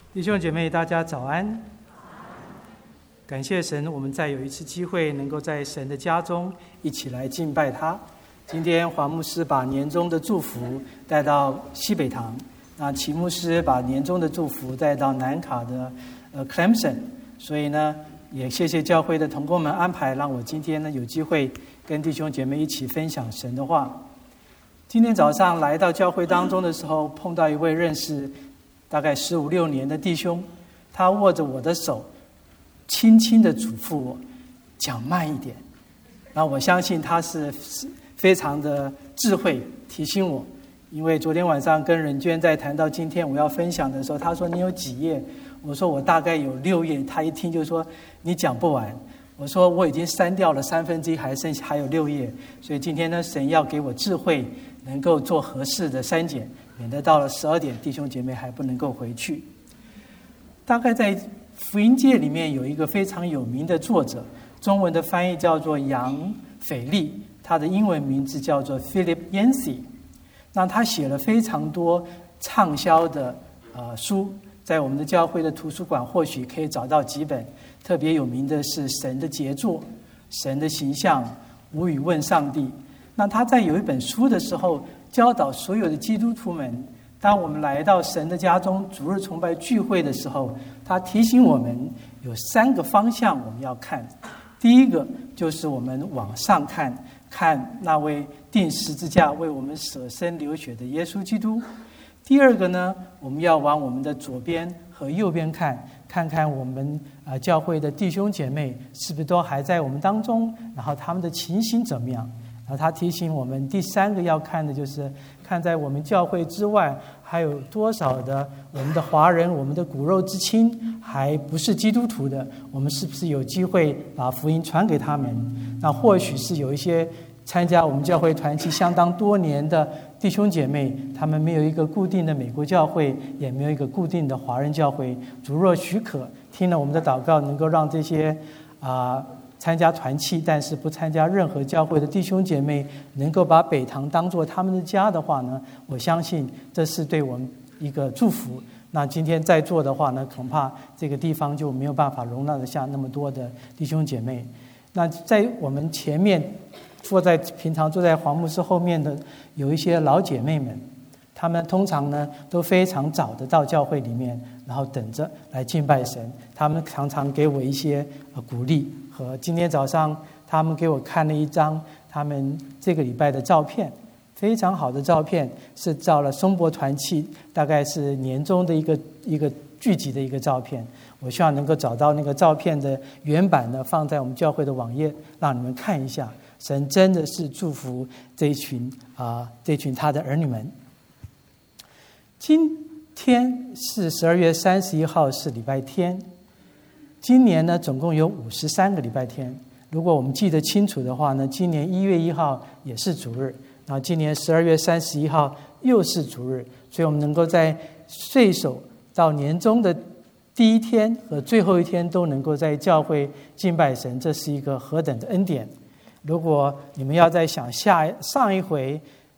弟兄姐妹，大家早安！感谢神，我们再有一次机会能够在神的家中一起来敬拜他。今天黄牧师把年终的祝福带到西北堂，那齐牧师把年终的祝福带到南卡的Clemson， 所以呢，也谢谢教会的同工们安排，让我今天呢有机会跟弟兄姐妹一起分享神的话。今天早上来到教会当中的时候，碰到一位认识大概15、16年的弟兄，他握着我的手，轻轻地嘱咐我讲慢一点。然后我相信他是非常的智慧，提醒我。因为昨天晚上跟任娟在谈到今天我要分享的时候，他说你有几页？我说我大概有6页。他一听就说你讲不完。我说我已经删掉了1/3，还有6页。所以今天呢，神要给我智慧，能够做合适的删减，免得到了12点弟兄姐妹还不能够回去。大概在福音界里面有一个非常有名的作者，中文的翻译叫做杨斐利，他的英文名字叫做 Philip Yancey。 那他写了非常多畅销的书，在我们的教会的图书馆或许可以找到几本。特别有名的是神的杰作、神的形象、无语问上帝。那他在有一本书的时候，教导所有的基督徒们，当我们来到神的家中主日崇拜聚会的时候，他提醒我们有3个方向我们要看。第一个就是我们往上看，看那位钉十字架为我们舍身流血的耶稣基督。第二个呢，我们要往我们的左边和右边看，看看我们教会的弟兄姐妹是不是都还在我们当中，然后他们的情形怎么样。然后他提醒我们，第3个要看的就是看在我们教会之外还有多少的我们的华人，我们的骨肉之亲还不是基督徒的，我们是不是有机会把福音传给他们。那或许是有一些参加我们教会团契相当多年的弟兄姐妹，他们没有一个固定的美国教会，也没有一个固定的华人教会。主若许可，听了我们的祷告，能够让这些参加团契但是不参加任何教会的弟兄姐妹能够把北堂当作他们的家的话呢，我相信这是对我们一个祝福。那今天在座的话呢，恐怕这个地方就没有办法容纳得下那么多的弟兄姐妹。那在我们前面平常坐在黄牧师后面的有一些老姐妹们，她们通常呢都非常早的到教会里面，然后等着来敬拜神。她们常常给我一些鼓励。和今天早上他们给我看了一张他们这个礼拜的照片，非常好的照片，是照了松柏团契大概是年终的一个聚集的一个照片。我希望能够找到那个照片的原版呢，放在我们教会的网页让你们看一下。神真的是祝福这一群他的儿女们。今天是12月31号，是礼拜天。今年呢，总共有53个礼拜天。如果我们记得清楚的话呢，今年1月1号也是主日，然后今年12月31号又是主日，所以我们能够在岁首到年终的第一天和最后一天都能够在教会敬拜神，这是一个何等的恩典。如果你们要再想上一回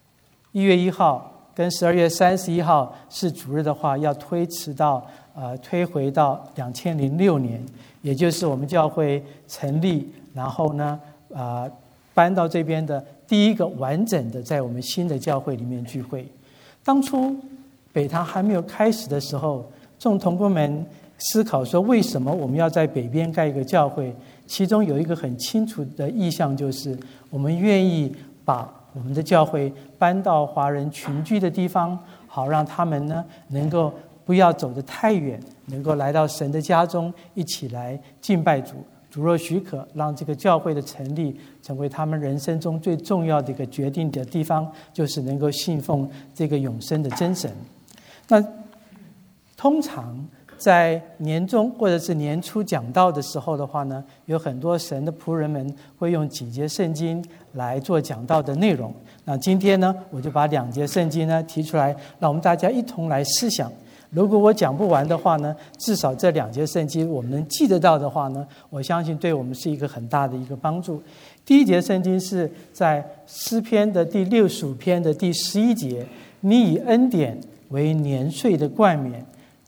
1月1号跟12月31号是主日的话，要推回到2006年，也就是我们教会成立，然后呢搬到这边的第一个完整的在我们新的教会里面聚会。当初北堂还没有开始的时候，众同工们思考说为什么我们要在北边盖一个教会，其中有一个很清楚的意向，就是我们愿意把我们的教会搬到华人群居的地方，好让他们呢能够不要走得太远，能够来到神的家中一起来敬拜主。主若许可，让这个教会的成立成为他们人生中最重要的一个决定的地方，就是能够信奉这个永生的真神。那通常在年终或者是年初讲道的时候的话呢，有很多神的仆人们会用几节圣经来做讲道的内容。那今天呢，我就把2节圣经呢提出来，让我们大家一同来思想。如果我讲不完的话呢，至少这2节圣经我们能记得到的话呢，我相信对我们是一个很大的一个帮助。第1节圣经是在诗篇的第65篇的第11节，你以恩典为年岁的冠冕，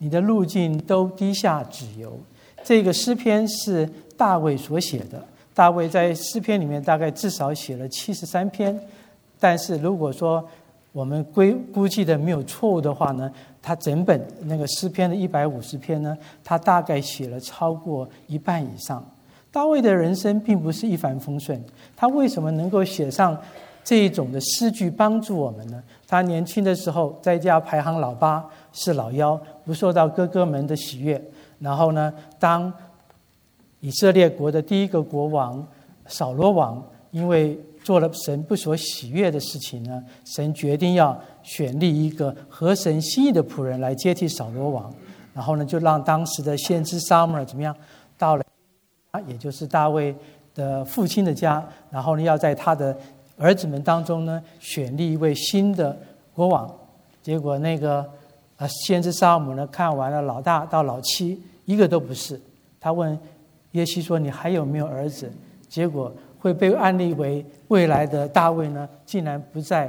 你的路径都低下脂油。这个诗篇是大卫所写的，大卫在诗篇里面大概至少写了73篇，但是如果说我们估计的没有错误的话呢，他整本那个诗篇的150篇呢，他大概写了超过一半以上。大卫的人生并不是一帆风顺，他为什么能够写上这一种的诗句帮助我们呢？他年轻的时候在家排行老8，是老幺，不受到哥哥们的喜悦。然后呢，当以色列国的第一个国王扫罗王因为做了神不所喜悦的事情呢，神决定要选立一个合神心意的仆人来接替扫罗王。然后呢，就让当时的先知撒母耳怎么样，到了也就是大卫的父亲的家，然后呢，要在他的儿子们当中呢，选立一位新的国王。结果那个先知撒母呢，看完了老大到老7，一个都不是。他问耶西说：“你还有没有儿子？”结果会被案例为未来的大卫呢，竟然不在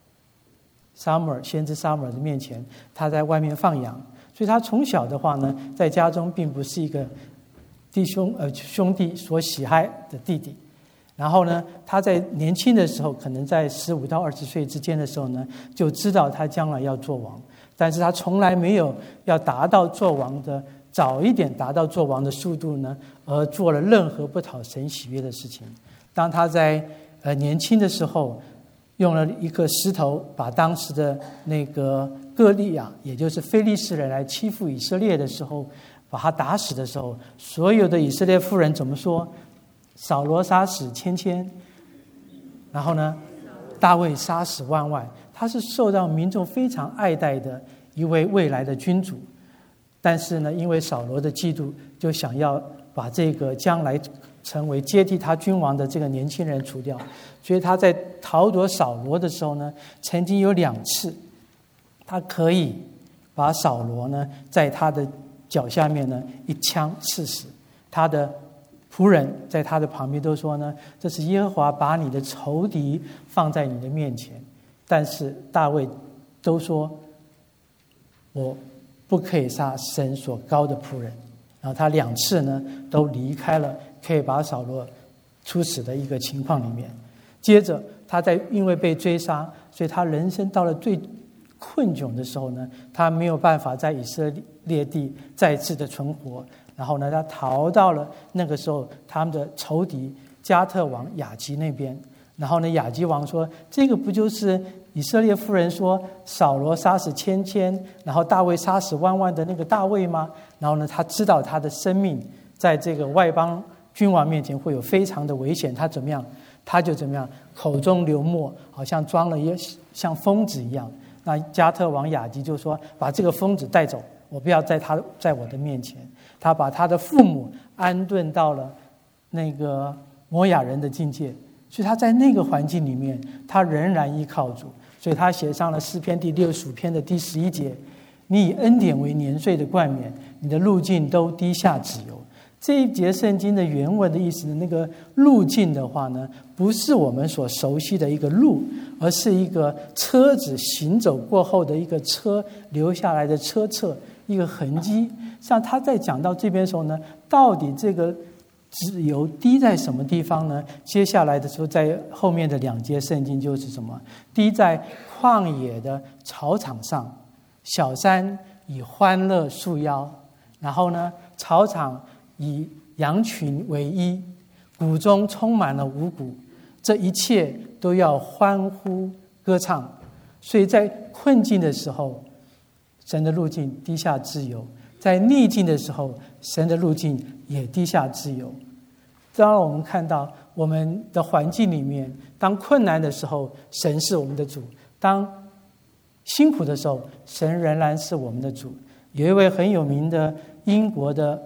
先知撒母耳的面前，他在外面放羊。所以他从小的话呢，在家中并不是一个兄弟所喜爱的弟弟。然后呢，他在年轻的时候，可能在15到20岁之间的时候呢，就知道他将来要做王，但是他从来没有要达到做王的早一点达到做王的速度呢，而做了任何不讨神喜悦的事情。当他在年轻的时候，用了一个石头把当时的那个歌利亚，也就是非利士人来欺负以色列的时候，把他打死的时候，所有的以色列妇人怎么说？扫罗杀死千千，然后呢，大卫杀死万万。他是受到民众非常爱戴的一位未来的君主。但是呢，因为扫罗的嫉妒，就想要把这个将来成为接替他君王的这个年轻人除掉。所以他在逃躲扫罗的时候呢，曾经有2次，他可以把扫罗呢，在他的脚下面呢一枪刺死。他的仆人在他的旁边都说呢，这是耶和华把你的仇敌放在你的面前。但是大卫都说，我不可以杀神所膏的仆人。然后他2次呢都离开了可以把扫罗处死的一个情况里面。接着他因为被追杀，所以他人生到了最困窘的时候呢，他没有办法在以色列地再次的存活。然后呢，他逃到了那个时候他们的仇敌加特王亚吉那边。然后呢，亚吉王说，这个不就是以色列妇人说扫罗杀死千千，然后大卫杀死万万的那个大卫吗？然后呢，他知道他的生命在这个外邦君王面前会有非常的危险，他怎么样？他就怎么样？口中流沫，好像装了一个像疯子一样。那加特王亚吉就说，把这个疯子带走，我不要在我的面前。他把他的父母安顿到了那个摩亚人的境界。所以他在那个环境里面，他仍然依靠主。所以他写上了诗篇第65篇的第11节：你以恩典为年岁的冠冕，你的路径都低下脂油。这一节圣经的原文的意思呢，那个路径的话呢，不是我们所熟悉的一个路，而是一个车子行走过后的一个车留下来的车辙，一个痕迹。像他在讲到这边的时候呢，到底这个脂油滴在什么地方呢？接下来的时候，在后面的2节圣经就是什么？滴在旷野的草场上，小山以欢乐束腰，然后呢，草场以羊群为衣，谷中充满了五谷，这一切都要欢呼歌唱。所以在困境的时候，神的路径滴下脂油；在逆境的时候，神的路径也滴下脂油。当然我们看到我们的环境里面，当困难的时候，神是我们的主；当辛苦的时候，神仍然是我们的主。有一位很有名的英国的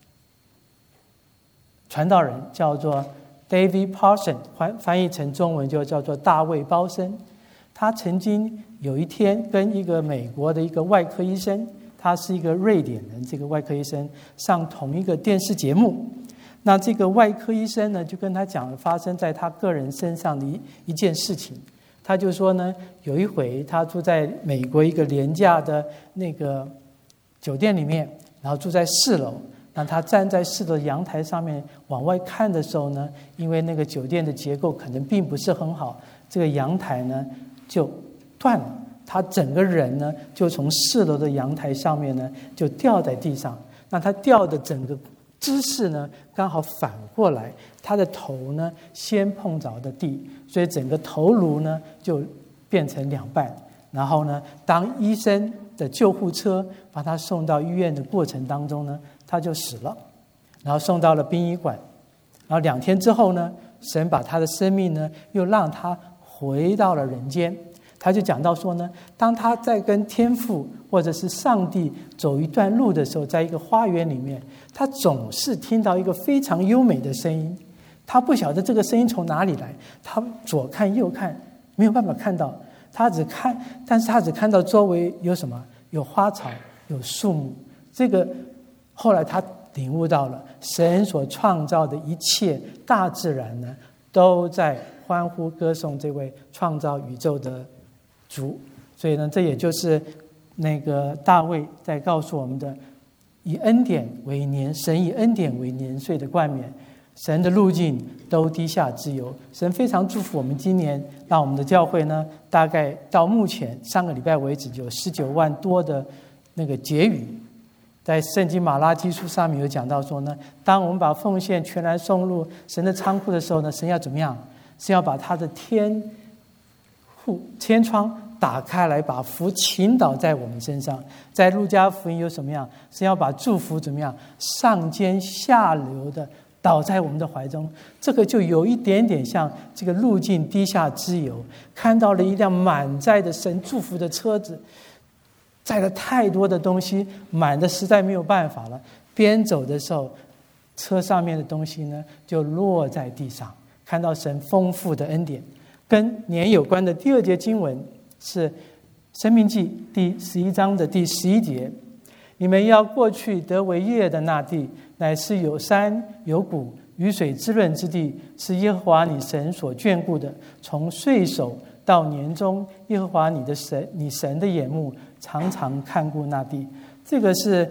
传道人叫做 David Parson， 翻译成中文就叫做大卫包森。他曾经有一天跟一个美国的一个外科医生，他是一个瑞典人，这个外科医生上同一个电视节目。那这个外科医生呢，就跟他讲了发生在他个人身上的一件事情。他就说呢，有一回他住在美国一个廉价的那个酒店里面，然后住在4楼。那他站在4楼的阳台上面往外看的时候呢，因为那个酒店的结构可能并不是很好，这个阳台呢就断了，他整个人呢就从4楼的阳台上面呢就掉在地上。那他掉的整个姿势呢刚好反过来，他的头呢先碰着的地，所以整个头颅呢就变成2半。然后呢，当医生的救护车把他送到医院的过程当中呢，他就死了，然后送到了殡仪馆。然后2天之后呢，神把他的生命呢又让他回到了人间。他就讲到说呢，当他在跟天父或者是上帝走一段路的时候，在一个花园里面，他总是听到一个非常优美的声音。他不晓得这个声音从哪里来，他左看右看没有办法看到，但是他只看到周围有什么，有花草，有树木。这个后来他领悟到了，神所创造的一切大自然呢，都在欢呼歌颂这位创造宇宙的主。所以呢，这也就是那个大卫在告诉我们的，神以恩典为年岁的冠冕，神的路径都低下之由。神非常祝福我们今年，让我们的教会呢，大概到目前上个礼拜为止有19万多的那个结语。在圣经马拉基书上面有讲到说呢，当我们把奉献全然送入神的仓库的时候呢，神要怎么样？是要把他的天窗打开来，把福倾倒在我们身上。在路加福音有什么样？是要把祝福怎么样？上尖下流的倒在我们的怀中。这个就有一点点像这个路径低下之由，看到了一辆满载的神祝福的车子，载了太多的东西，满的实在没有办法了。边走的时候，车上面的东西呢就落在地上，看到神丰富的恩典。跟年有关的第2节经文是申命记第11章的第11节，你们要过去得为业的那地，乃是有山有谷雨水滋润之地，是耶和华你神所眷顾的。从岁首到年终，耶和华你神的眼目常常看顾那地。这个是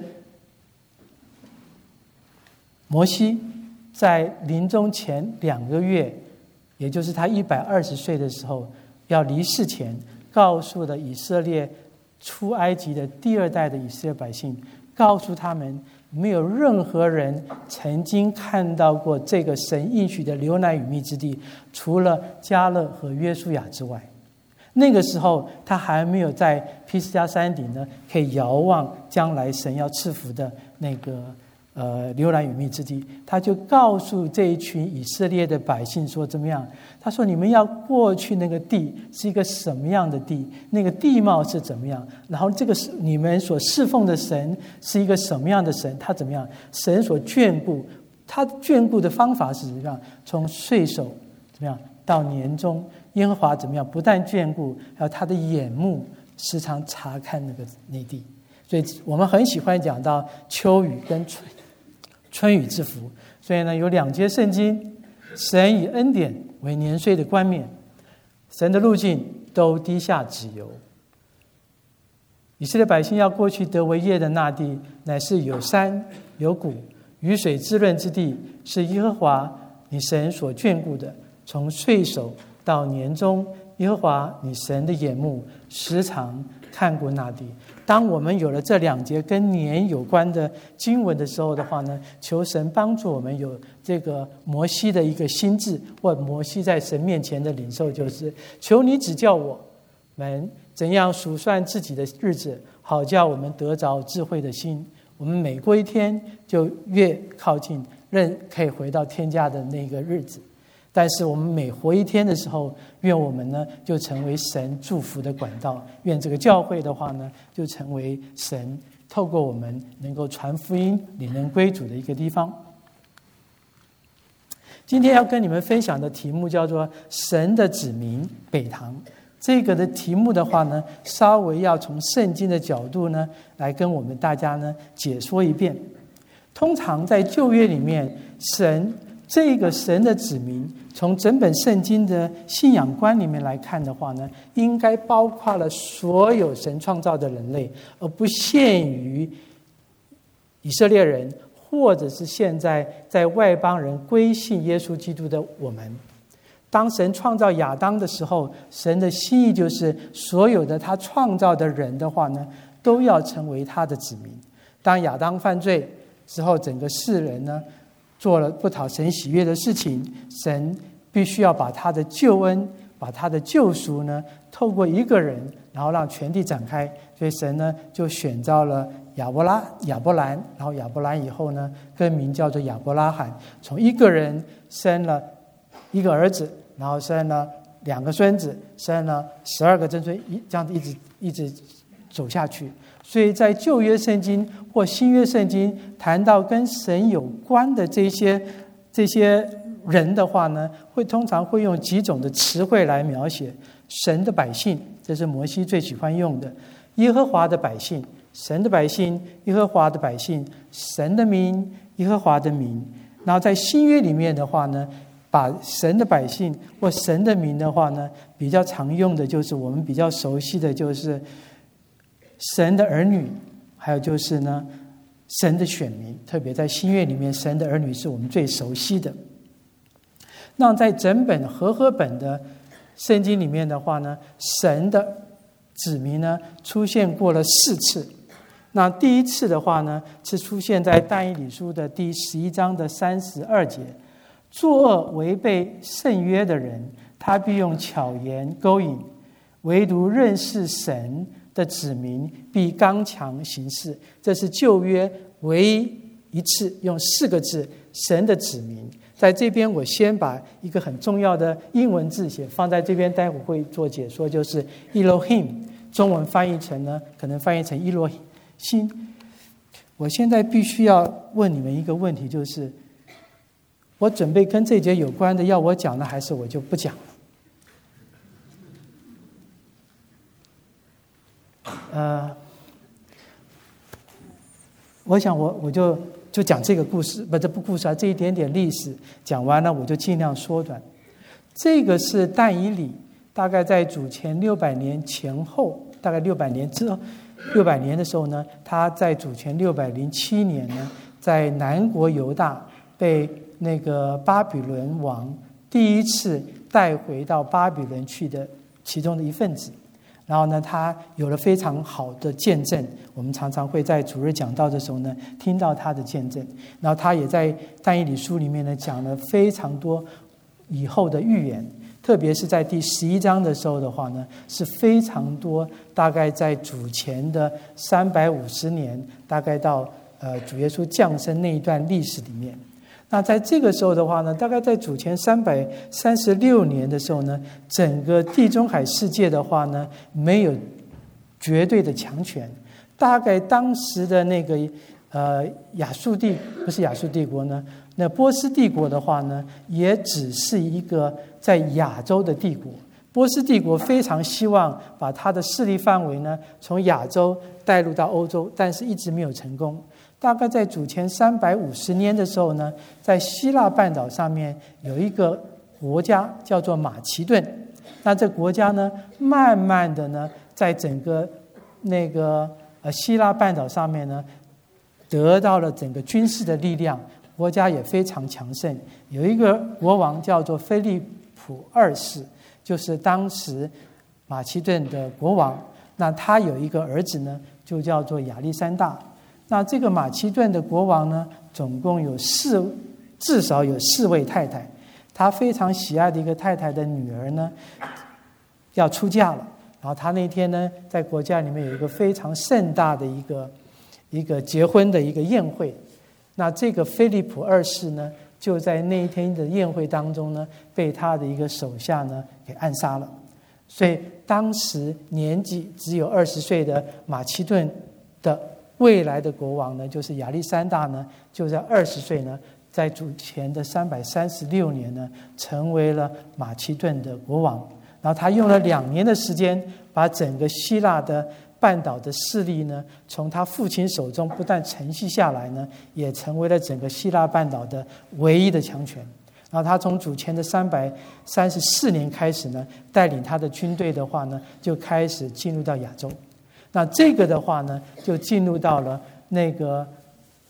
摩西在临终前2个月，也就是他120岁的时候要离世前，告诉了以色列出埃及的第2代的以色列百姓，告诉他们没有任何人曾经看到过这个神应许的流奶与蜜之地，除了迦勒和约书亚之外。那个时候他还没有在披斯加山顶呢，可以遥望将来神要赐福的那个流奶与蜜之地。他就告诉这一群以色列的百姓说怎么样？他说你们要过去那个地是一个什么样的地，那个地貌是怎么样，然后这个是你们所侍奉的神是一个什么样的神，他怎么样，神所眷顾，他眷顾的方法是怎么样，从岁首怎么样到年终，耶和华怎么样不但眷顾，还有他的眼目时常查看那地。所以我们很喜欢讲到秋雨跟春雨之福。所以呢，有2节圣经，神以恩典为年岁的冠冕，神的路径都低下之由。以色列百姓要过去得为业的那地，乃是有山有谷雨水滋润之地，是耶和华你神所眷顾的。从岁首到年终，耶和华你神的眼目时常看顾那地。当我们有了这2节跟年有关的经文的时候的话呢，求神帮助我们有这个摩西的一个心智，或摩西在神面前的领受，就是求你指教我们怎样数算自己的日子，好叫我们得着智慧的心。我们每过一天就越靠近可以回到天家的那个日子。但是我们每活一天的时候，愿我们呢就成为神祝福的管道，愿这个教会的话呢就成为神透过我们能够传福音领人归主的一个地方。今天要跟你们分享的题目叫做神的子民北堂。这个的题目的话呢，稍微要从圣经的角度呢来跟我们大家呢解说一遍。通常在旧约里面，这个神的子民，从整本圣经的信仰观里面来看的话呢，应该包括了所有神创造的人类，而不限于以色列人，或者是现在在外邦人归信耶稣基督的我们。当神创造亚当的时候，神的心意就是所有的他创造的人的话呢，都要成为他的子民。当亚当犯罪之后，整个世人呢做了不讨神喜悦的事情，神必须要把他的救恩，把他的救赎呢，透过一个人，然后让全地展开。所以神呢就选召了亚伯兰，然后亚伯兰以后呢更名叫做亚伯拉罕，从一个人生了一个儿子，然后生了2个孙子，生了12个曾孙，这样子一直走下去。所以在旧约圣经或新约圣经谈到跟神有关的这些人的话呢，通常会用几种的词汇来描写神的百姓，这是摩西最喜欢用的。耶和华的百姓，神的百姓，耶和华的百姓，神的民，耶和华的民。然后在新约里面的话呢，把神的百姓或神的民的话呢，比较常用的就是我们比较熟悉的就是神的儿女，还有就是呢神的选民。特别在新约里面，神的儿女是我们最熟悉的。那在整本和本的圣经里面的话呢，神的子民呢出现过了4次。那第一次的话呢，是出现在但以理书的第11章的32节，作恶违背圣约的人，他必用巧言勾引；唯独认识神的子民，必刚强行事。这是旧约唯一一次用4个字，神的子民。在这边我先把一个很重要的英文字写放在这边，待会会做解说，就是 Elohim， 中文翻译成呢，可能翻译成伊洛辛。我现在必须要问你们一个问题，就是我准备跟这节有关的要我讲的，还是我就不讲了？我想我就讲这个故事，这不故事啊，这一点点历史讲完了，我就尽量缩短。这个是但以理，大概在主前600年前后，大概600年之后，600年的时候呢，他在主前607年呢，在南国犹大被那个巴比伦王第一次带回到巴比伦去的其中的一份子。然后呢，他有了非常好的见证，我们常常会在主日讲道的时候呢，听到他的见证。然后他也在但以理书里面呢，讲了非常多以后的预言，特别是在第11章的时候的话呢，是非常多，大概在主前的350年，大概到主耶稣降生那一段历史里面。那在这个时候的话呢，大概在主前336年的时候呢，整个地中海世界的话呢，没有绝对的强权。大概当时的那个不是亚述帝国呢，那波斯帝国的话呢，也只是一个在亚洲的帝国。波斯帝国非常希望把他的势力范围呢，从亚洲带入到欧洲，但是一直没有成功。大概在主前350年的时候呢，在希腊半岛上面有一个国家叫做马其顿。那这国家呢，慢慢的呢，在整个那个希腊半岛上面呢，得到了整个军事的力量，国家也非常强盛。有一个国王叫做菲利普2世，就是当时马其顿的国王。那他有一个儿子呢，就叫做亚历山大。那这个马其顿的国王呢，总共有至少有4位太太。他非常喜爱的一个太太的女儿呢，要出嫁了。然后他那天呢，在国家里面有一个非常盛大的一个结婚的一个宴会。那这个菲利普2世呢，就在那一天的宴会当中呢，被他的一个手下呢给暗杀了。所以当时年纪只有20岁的马其顿的未来的国王呢，就是亚历山大呢，就在20岁呢，在主前的336年呢，成为了马其顿的国王。然后他用了2年的时间，把整个希腊的半岛的势力呢，从他父亲手中不但承袭下来呢，也成为了整个希腊半岛的唯一的强权。然后他从主前的334年开始呢，带领他的军队的话呢，就开始进入到亚洲。那这个的话呢，就进入到了那个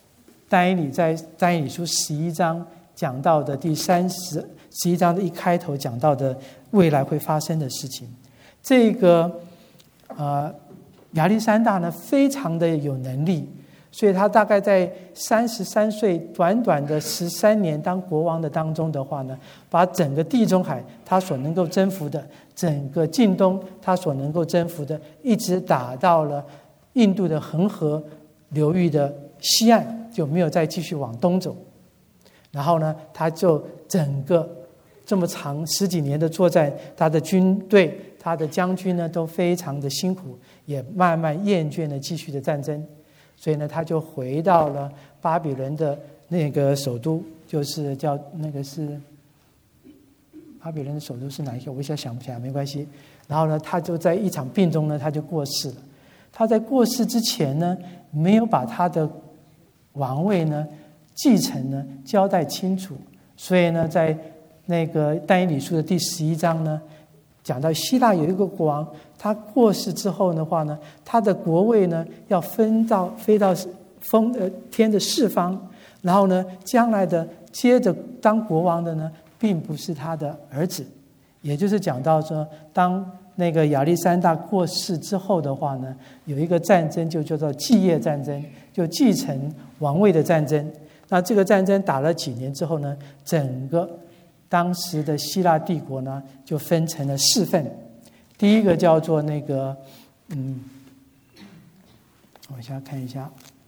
但以理在但以理书11章讲到的11章的一开头讲到的未来会发生的事情。这个亚历山大呢非常的有能力，所以他大概在33岁短短的13年当国王的当中的话呢，把整个地中海他所能够征服的，整个近东他所能够征服的，一直打到了印度的恒河流域的西岸，就没有再继续往东走。然后呢，他就整个这么长10几年的作战，他的军队他的将军呢都非常的辛苦，也慢慢厌倦了继续的战争，所以呢他就回到了巴比伦的那个首都，就是叫那个是巴比伦的首都是哪一个我一下想不起来，没关系。然后呢他就在一场病中呢他就过世了。他在过世之前呢没有把他的王位呢继承呢交代清楚，所以呢在那个但以理书的第11章呢讲到希腊有一个国王，他过世之后的话呢，他的国位呢要飞到天的四方，然后呢将来的接着当国王的呢并不是他的儿子，也就是讲到说当那个亚历山大过世之后的话呢，有一个战争就叫做继业战争，就继承王位的战争。那这个战争打了几年之后呢，整个当时的希腊帝国呢就分成了4份。第一个叫做那个我先看一下，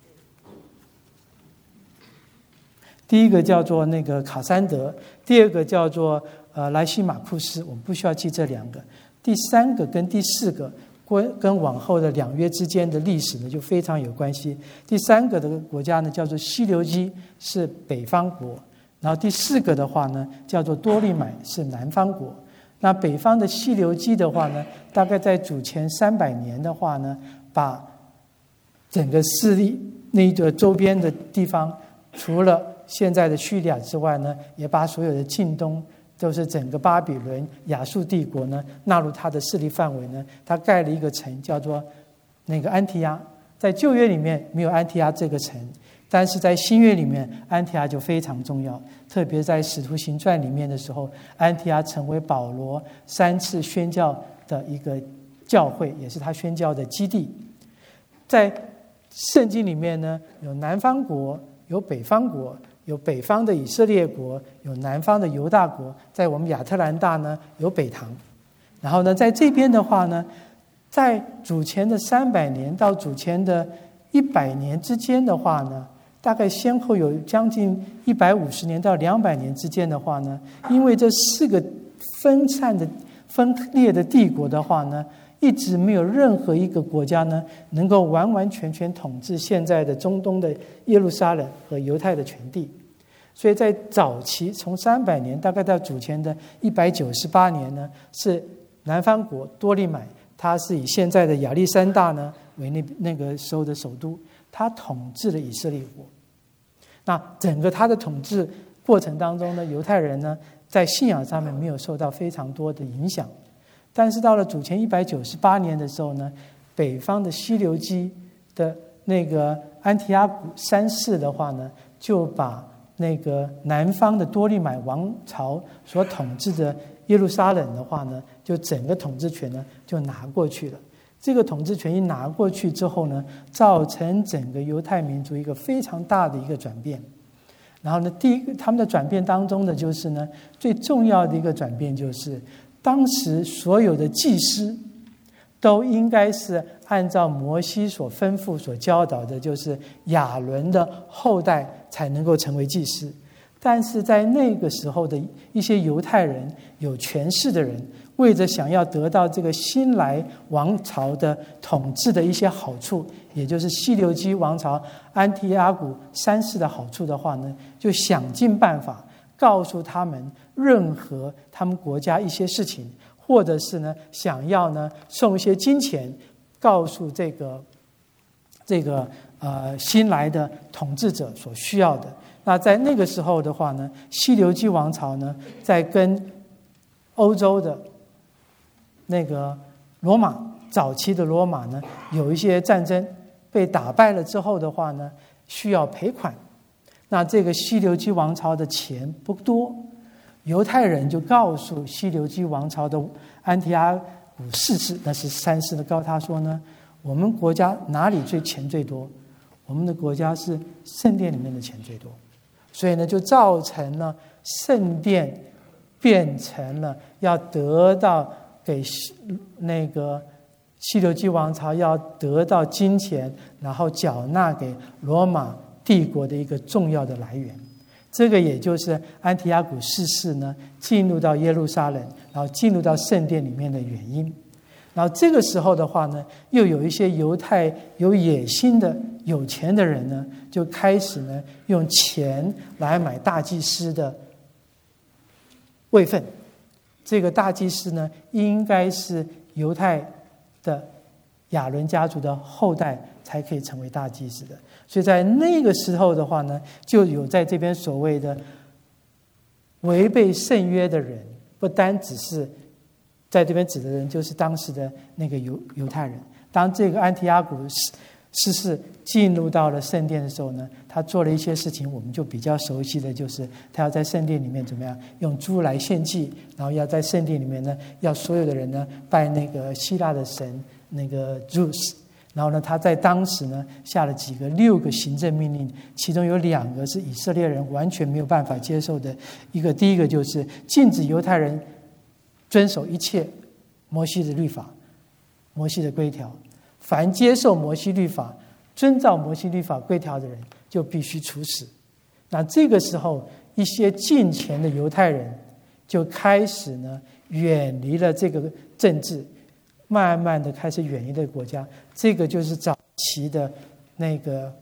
第一个叫做那个卡珊德，第二个叫做莱西马库斯，我们不需要记这2个。第3个跟第4个跟往后的2约之间的历史呢就非常有关系。第3个的国家呢叫做西流基，是北方国，然后第4个的话呢叫做多利买，是南方国。那北方的西流基的话呢，大概在主前300年的话呢，把整个势力那个周边的地方，除了现在的叙利亚之外呢，也把所有的近东都是整个巴比伦亚述帝国呢纳入他的势力范围呢。他盖了一个城叫做那个安提亚，在旧约里面没有安提亚这个城，但是在新约里面安提亚就非常重要，特别在使徒行传里面的时候，安提亚成为保罗3次宣教的一个教会，也是他宣教的基地。在圣经里面呢，有南方国，有北方国，有北方的以色列国，有南方的犹大国，在我们亚特兰大呢有北堂。然后呢在这边的话呢，在主前的300年到主前的100年之间的话呢，大概先后有将近150年到200年之间的话呢，因为这4个分裂的帝国的话呢，一直没有任何一个国家呢能够完完全全统治现在的中东的耶路撒冷和犹太的全地。所以在早期从300年大概到主前的198年呢，是南方国多利买，他是以现在的亚历山大呢为那个时候的首都，他统治了以色列国。那整个他的统治过程当中呢，犹太人呢在信仰上面没有受到非常多的影响。但是到了主前198年的时候呢，北方的西流基的那个安提阿古3世的话呢，就把那个南方的多利买王朝所统治的耶路撒冷的话呢，就整个统治权呢就拿过去了。这个统治权一拿过去之后呢，造成整个犹太民族一个非常大的一个转变。然后呢，第一个他们的转变当中的就是呢，最重要的一个转变就是，当时所有的祭司都应该是按照摩西所吩咐所教导的，就是亚伦的后代才能够成为祭司。但是在那个时候的一些犹太人，有权势的人，为着想要得到这个新来王朝的统治的一些好处，也就是西流基王朝安提阿古3世的好处的话呢，就想尽办法告诉他们任何他们国家一些事情，或者是呢想要呢送一些金钱，告诉这个新来的统治者所需要的。那在那个时候的话呢，西流基王朝呢在跟欧洲的那个罗马早期的罗马呢有一些战争，被打败了之后的话呢，需要赔款。 那这个西流基王朝的钱不多，犹太人就告诉西流基王朝的安提阿古四世，那是3世的告他说呢，我们国家哪里钱最多？我们的国家是圣殿里面的钱最多，所以呢，就造成了圣殿变成了要得到给那个西流基王朝要得到金钱，然后缴纳给罗马帝国的一个重要的来源。这个也就是安提阿古四世呢进入到耶路撒冷，然后进入到圣殿里面的原因。然后这个时候的话呢，又有一些犹太有野心的有钱的人呢，就开始呢用钱来买大祭司的位分。这个大祭司呢，应该是犹太的亚伦家族的后代才可以成为大祭司的。所以在那个时候的话呢，就有在这边所谓的违背圣约的人，不单只是在这边指的人，就是当时的那个犹太人。当这个安提阿古四世进入到了圣殿的时候呢，他做了一些事情，我们就比较熟悉的就是他要在圣殿里面怎么样用猪来献祭，然后要在圣殿里面呢，要所有的人呢拜那个希腊的神那个 Zeus。然后呢，他在当时呢下了6个行政命令，其中有2个是以色列人完全没有办法接受的。第一个就是禁止犹太人遵守一切摩西的律法、摩西的规条，凡接受摩西律法、遵照摩西律法规条的人，就必须处死。那这个时候，一些敬虔的犹太人就开始呢远离了这个政治，慢慢的开始远离这个国家。这个就是最早期的那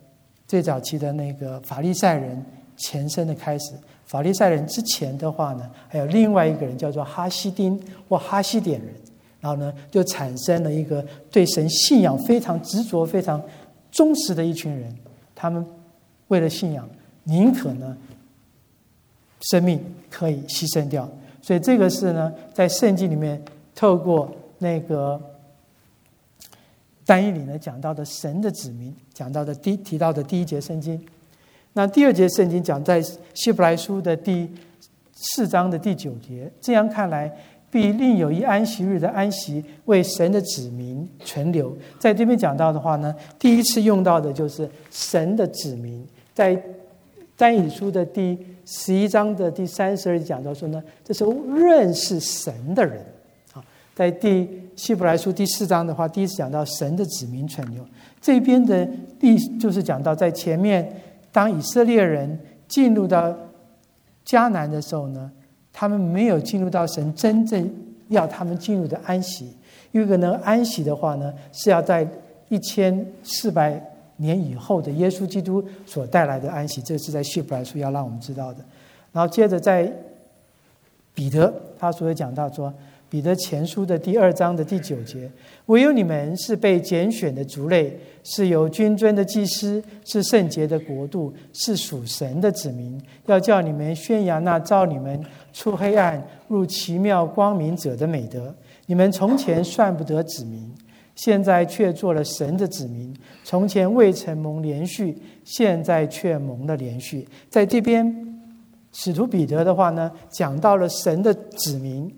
个法利赛人前身的开始。法利赛人之前的话呢，还有另外一个人叫做哈西丁或哈西点人，然后呢就产生了一个对神信仰非常执着、非常忠实的一群人。他们为了信仰，宁可呢生命可以牺牲掉。所以这个是呢，在圣经里面透过那个但以理呢讲到的神的子民，讲到的提到的第1节圣经。那第2节圣经讲在希伯来书的第4章的第9节，这样看来，必另有一安息日的安息为神的子民存留。在这边讲到的话呢，第一次用到的就是神的子民。在但以理书的第11章的第32节讲到说呢，这是认识神的人。在希伯来书第4章的话，第一次讲到神的子民存留。这边的就是讲到在前面，当以色列人进入到迦南的时候呢，他们没有进入到神真正要他们进入的安息。因为呢，安息的话呢，是要在1400年以后的耶稣基督所带来的安息。这是在希伯来书要让我们知道的。然后接着在彼得他所讲到说，彼得前书的第2章的第9节，唯有你们是被拣选的族类，是有君尊的祭司，是圣洁的国度，是属神的子民，要叫你们宣扬那召你们出黑暗入奇妙光明者的美德。你们从前算不得子民，现在却做了神的子民；从前未曾蒙连续，现在却蒙了连续。在这边使徒彼得的话呢，讲到了神的子民，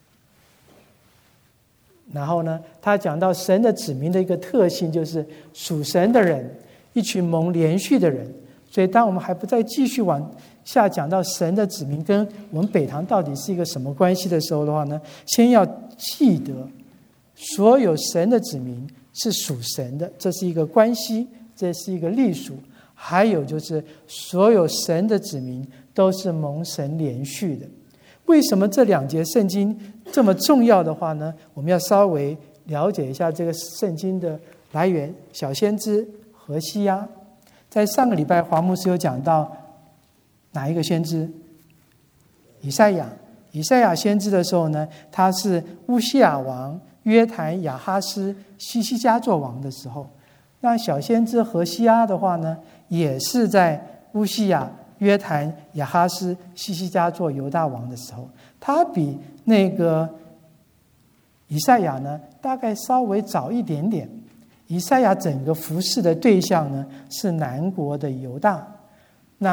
然后呢，他讲到神的子民的一个特性，就是属神的人，一群蒙连续的人。所以当我们还不再继续往下讲到神的子民跟我们北堂到底是一个什么关系的时候的话呢，先要记得所有神的子民是属神的，这是一个关系，这是一个隶属。还有就是所有神的子民都是蒙神连续的。为什么这2节圣经这么重要的话呢？我们要稍微了解一下这个圣经的来源。小先知何西阿，在上个礼拜黄牧师有讲到哪一个先知？以赛亚。以赛亚先知的时候呢，他是乌西雅王、约坦、亚哈斯、西西家做王的时候。那小先知何西阿的话呢，也是在乌西雅、约坦、亚哈斯、西西家做犹大王的时候。他比那个以赛亚呢，大概稍微早一点点。以赛亚整个服侍的对象呢，是南国的犹大。那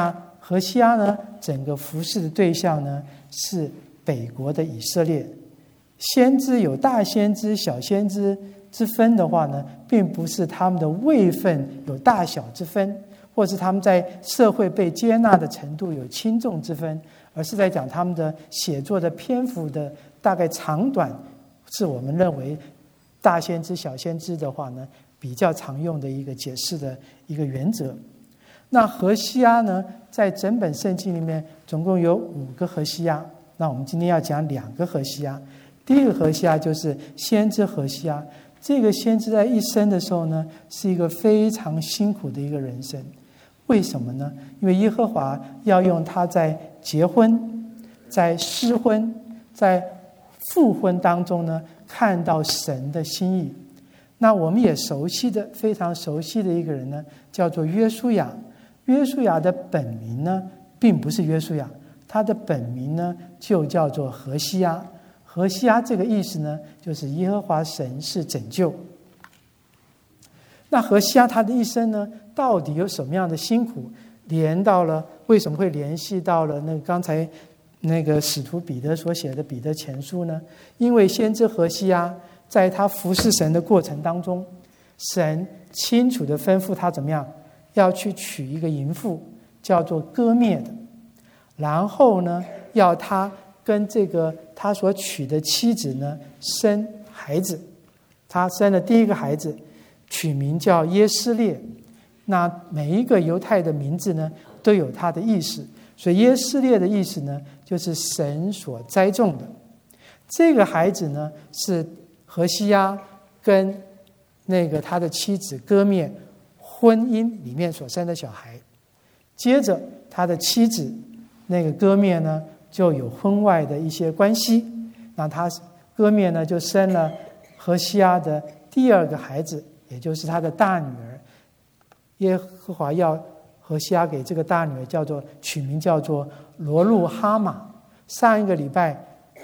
何西阿呢，整个服侍的对象呢是北国的以色列。先知有大先知、小先知之分的话呢，并不是他们的位分有大小之分，或是他们在社会被接纳的程度有轻重之分，而是在讲他们的写作的篇幅的大概长短，是我们认为大先知、小先知的话呢，比较常用的一个解释的一个原则。那何西阿呢，在整本圣经里面总共有5个何西阿，那我们今天要讲2个何西阿。第一个何西阿就是先知何西阿，这个先知在一生的时候呢，是一个非常辛苦的一个人生。为什么呢？因为耶和华要用他在结婚、在失婚、在复婚当中呢，看到神的心意。那我们也熟悉的、非常熟悉的一个人呢，叫做约书亚。约书亚的本名呢，并不是约书亚，他的本名呢，就叫做何西阿。何西阿这个意思呢，就是耶和华神是拯救。那何西阿他的一生呢，到底有什么样的辛苦？为什么会联系到了刚才使徒彼得所写的彼得前书呢？因为先知何西阿在他服侍神的过程当中，神清楚地吩咐他怎么样，要去娶一个淫妇，叫做歌灭的，然后呢，要他跟这个他所娶的妻子呢生孩子。他生了第一个孩子，取名叫耶斯列。那每一个犹太的名字呢，都有它的意思，所以耶斯列的意思呢，就是神所栽种的。这个孩子呢，是何西阿跟他的妻子歌灭婚姻里面所生的小孩。接着他的妻子歌灭呢，就有婚外的一些关系，那他歌灭呢，就生了何西阿的第2个孩子，也就是他的大女儿。耶和华要何西阿给这个大女儿取名叫做罗路哈玛。上一个礼拜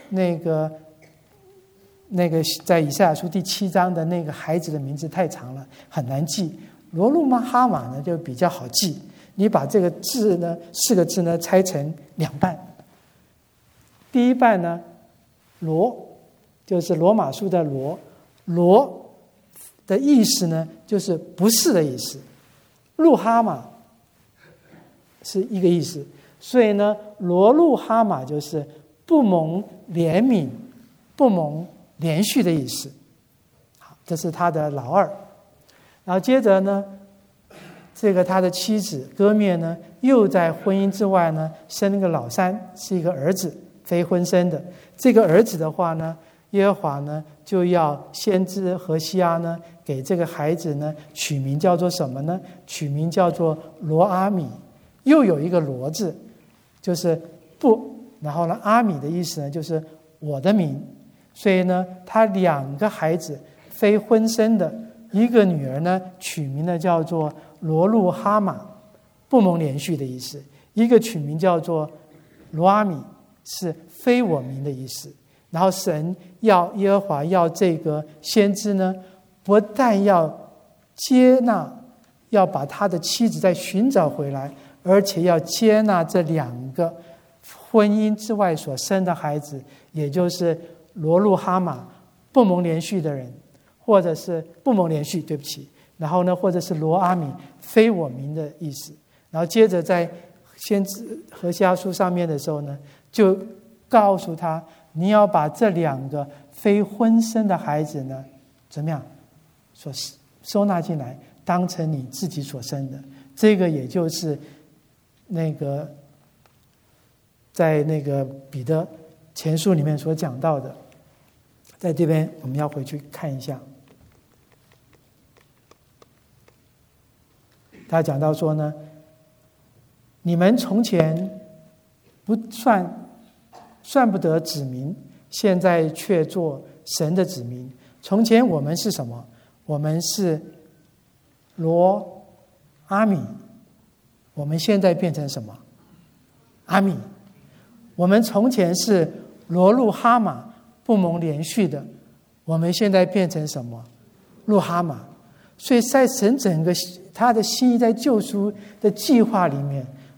在以赛亚书第7章的那个孩子的名字太长了，很难记。罗路哈玛呢就比较好记，你把这个字呢4个字呢拆成2半。第一半呢，罗就是罗马书的罗，罗的意思呢就是不是的意思，路哈玛是一个意思，所以呢，罗路哈玛就是不蒙怜悯、不蒙连续的意思。好，这是他的老二。然后接着呢，他的妻子歌灭呢，又在婚姻之外呢，生了个老3，是一个儿子，非婚生的。这个儿子的话呢，耶和华呢就要先知何西阿呢，给这个孩子呢取名叫做什么呢？取名叫做罗阿米。又有一个罗字，就是不，然后呢，阿米的意思呢，就是我的名。所以呢，他2个孩子非婚生的，一个女儿呢，取名呢叫做罗路哈玛，不蒙连续的意思；一个取名叫做罗阿米，是非我名的意思。然后耶和华要这个先知呢，不但要接纳，要把他的妻子再寻找回来，而且要接纳这2个婚姻之外所生的孩子，也就是罗路哈玛不蒙连续的人，或者是不蒙连续，对不起，然后呢，或者是罗阿米非我名的意思。然后接着在先知何西阿书上面的时候呢，就告诉他，你要把这2个非婚生的孩子呢，怎么样所收纳进来，当成你自己所生的。这个也就是在彼得前书里面所讲到的。在这边我们要回去看一下，他讲到说呢，你们从前不算不得子民，现在却做神的子民。从前我们是什么？我们是罗阿米，我们现在变成什么？阿米。我们从前是罗路哈玛，不蒙连续的，我们现在变成什么？路哈玛。所以在神整个他的心意在救赎的计划里面，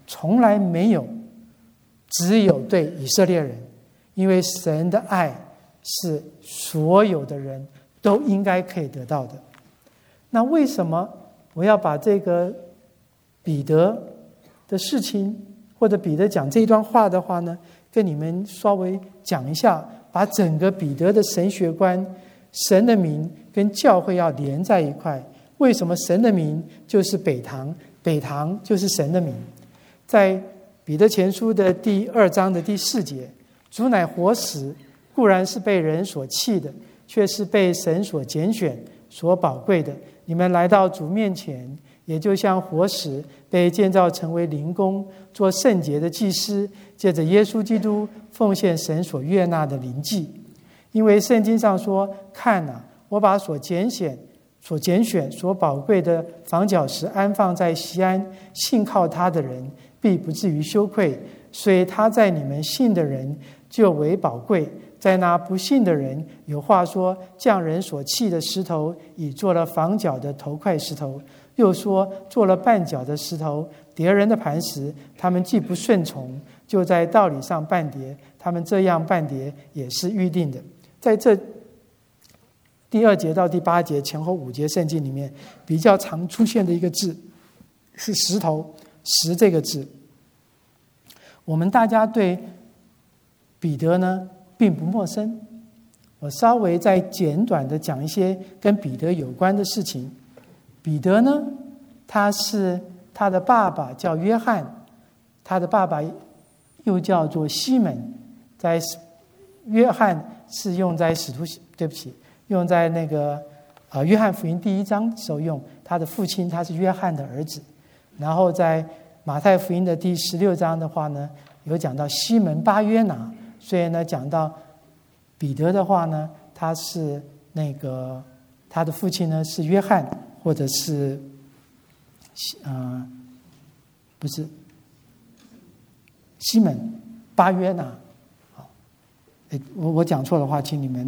从来没有，只有对以色列人，因为神的爱是所有的人都应该可以得到的。那为什么我要把这个彼得的事情，或者彼得讲这段话的话呢，跟你们稍微讲一下，把整个彼得的神学观、神的名跟教会要连在一块。为什么神的名就是北堂，北堂就是神的名？在彼得前书的第2章的第4节，主乃活石，固然是被人所弃的，却是被神所拣选、所宝贵的。你们来到主面前，也就像活石被建造成为灵宫，做圣洁的祭司，借着耶稣基督奉献神所悦纳的灵祭。因为圣经上说，看啊，我把所拣选、所宝贵的房角石安放在锡安，信靠他的人必不至于羞愧。所以他在你们信的人就为宝贵，在那不信的人，有话说，匠人所弃的石头，已做了房角的头块石头；又说，做了绊脚的石头，敌人的磐石。他们既不顺从，就在道理上絆跌。他们这样絆跌，也是预定的。在这第2节到第8节前后5节圣经里面，比较常出现的一个字是石头，石这个字。我们大家对彼得呢并不陌生，我稍微再简短的讲一些跟彼得有关的事情。彼得呢，他的爸爸叫约翰，他的爸爸又叫做西门。在约翰是用在用在那个约翰福音第1章的时候用，他的父亲他是约翰的儿子。然后在马太福音的第16章的话呢，有讲到西门巴约拿，所以呢讲到彼得的话呢，他是他的父亲呢是约翰，或者是不是西门巴约拿。好，我讲错的话，请你们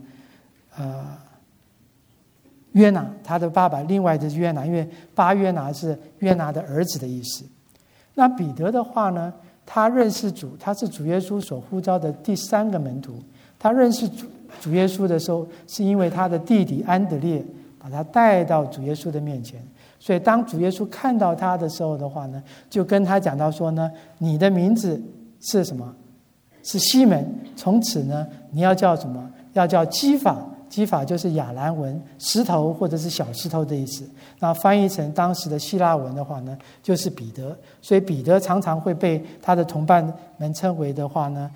约拿，他的爸爸另外的约拿，因为巴约拿是约拿的儿子的意思。那彼得的话呢，他认识主，他是主耶稣所呼召的第3个门徒。他认识主耶稣的时候，是因为他的弟弟安德烈把他带到主耶稣的面前。所以当主耶稣看到他的时候的话呢，就跟他讲到说呢，你的名字是什么？是西门，从此呢你要叫什么？要叫基法。基法就是亚兰文，石头或者是小石头的意思。那翻译成当时的希腊文的话呢，就是彼得。所以彼得常常会被他的同伴们称为的话呢，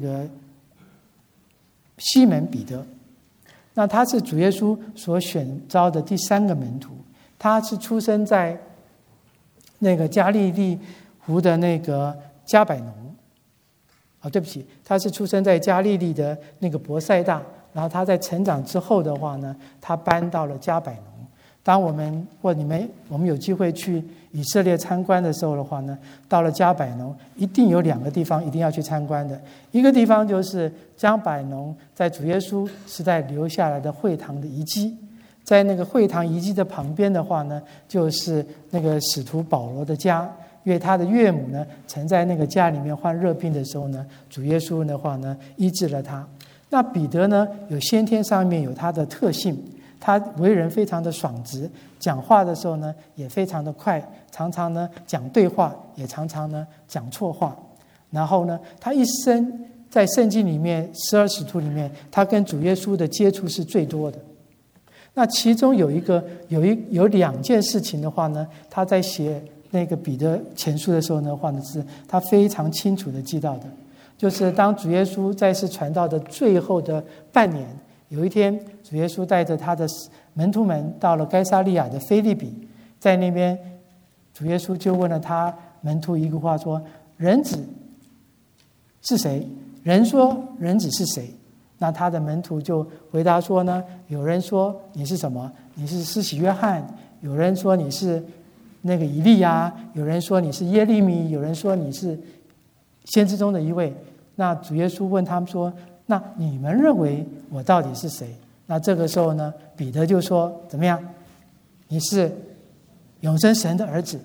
西门彼得。那他是主耶稣所选召的第3个门徒。他是出生在加利利湖的加百农。对不起，他是出生在加利利的伯赛大。然后他在成长之后的话呢，他搬到了加百农。当我们有机会去以色列参观的时候的话呢，到了加百农，一定有2个地方一定要去参观的。一个地方就是加百农在主耶稣时代留下来的会堂的遗迹，在会堂遗迹的旁边的话呢，就是使徒保罗的家，因为他的岳母呢曾在家里面患热病的时候呢，主耶稣的话呢医治了他。那彼得呢，有先天上面有他的特性，他为人非常的爽直，讲话的时候呢也非常的快，常常呢讲对话，也常常呢讲错话。然后呢，他一生在圣经里面12使徒里面，他跟主耶稣的接触是最多的。那其中有2件事情的话呢，他在写彼得前书的时候的话呢，是他非常清楚的记到的。就是当主耶稣在世传道的最后的半年，有一天主耶稣带着他的门徒们到了该撒利亚的腓立比，在那边主耶稣就问了他门徒一个话，说人子是谁？人说人子是谁？那他的门徒就回答说呢，有人说你是什么？你是施洗约翰，有人说你是以利亚，有人说你是耶利米，有人说你是先知中的一位。那主耶稣问他们说，那你们认为我到底是谁？那这个时候呢，彼得就说怎么样？你是永生神的儿子。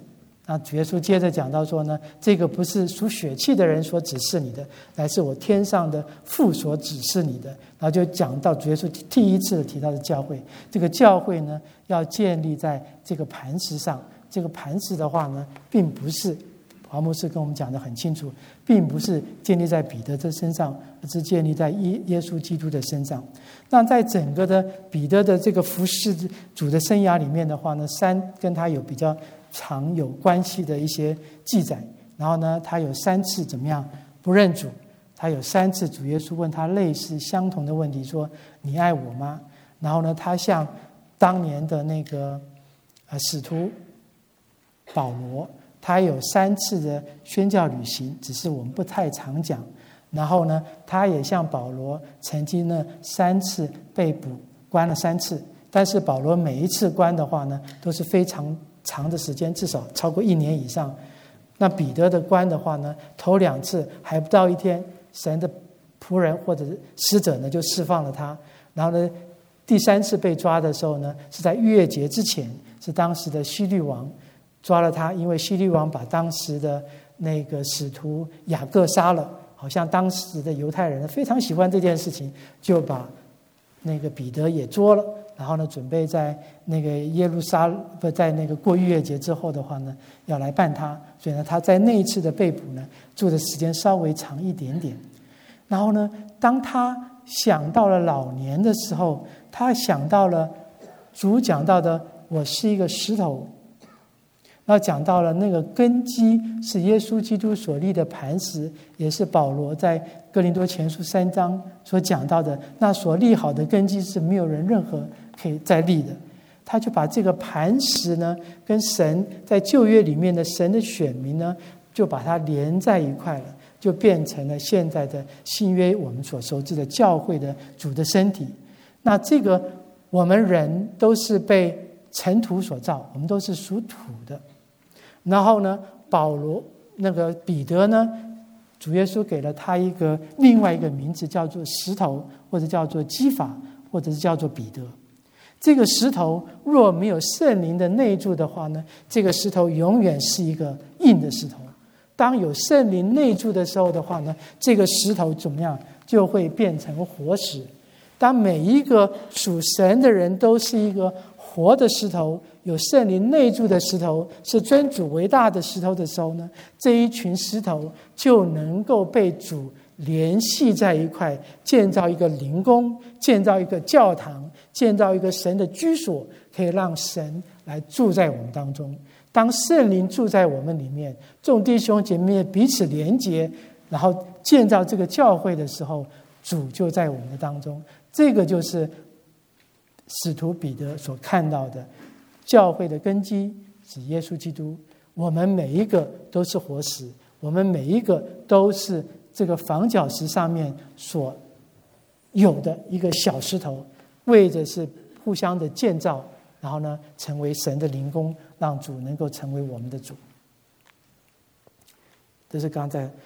那主耶稣接着讲到说呢，这个不是属血气的人所指示你的，乃是我天上的父所指示你的。然后就讲到主耶稣第一次提到的教会，这个教会呢要建立在这个磐石上。这个磐石的话呢，并不是华牧师跟我们讲得很清楚，并不是建立在彼得的身上，而是建立在耶稣基督的身上。那在整个的彼得的这个服侍主的生涯里面的话呢，3跟他有比较常有关系的一些记载。然后呢，他有3次怎么样不认主，他有3次主耶稣问他类似相同的问题，说你爱我吗？然后呢，他向当年的那个使徒保罗，他有3次的宣教旅行，只是我们不太常讲。然后呢，他也像保罗曾经呢3次被捕，关了3次，但是保罗每一次关的话呢，都是非常长的时间，至少超过1年以上。那彼得的关的话呢，头2次还不到1天，神的仆人或者使者呢就释放了他。然后呢，第3次被抓的时候呢，是在逾越节之前，是当时的希律王抓了他，因为希律王把当时的那个使徒雅各杀了，好像当时的犹太人非常喜欢这件事情，就把那个彼得也捉了。然后呢，准备在那个在那个过逾越节之后的话呢，要来办他。所以呢，他在那一次的被捕呢，住的时间稍微长一点点。然后呢，当他想到了老年的时候，他想到了主讲到的我是一个石头，然后讲到了那个根基是耶稣基督所立的磐石，也是保罗在哥林多前书3章所讲到的，那所立好的根基是没有人任何可以再立的。他就把这个磐石呢，跟神在旧约里面的神的选民呢，就把它连在一块了，就变成了现在的新约我们所熟知的教会的主的身体。那这个我们人都是被尘土所造，我们都是属土的。然后呢，彼得呢，主耶稣给了他另外一个名字，叫做石头，或者叫做基法，或者是叫做彼得。这个石头若没有圣灵的内住的话呢，这个石头永远是一个硬的石头。当有圣灵内住的时候的话呢，这个石头怎么样，就会变成活石。当每一个属神的人都是一个活的石头，有圣灵内住的石头，是尊主为大的石头的时候呢，这一群石头就能够被主联系在一块，建造一个灵宫，建造一个教堂，建造一个神的居所，可以让神来住在我们当中。当圣灵住在我们里面，众弟兄姐妹彼此连结，然后建造这个教会的时候，主就在我们的当中。这个就是使徒彼得所看到的教会的根基是耶稣基督。我们每一个都是活石，我们每一个都是这个房角石上面所有的一个小石头，为的是互相的建造，然后呢，成为神的灵宫，让主能够成为我们的主。这是刚才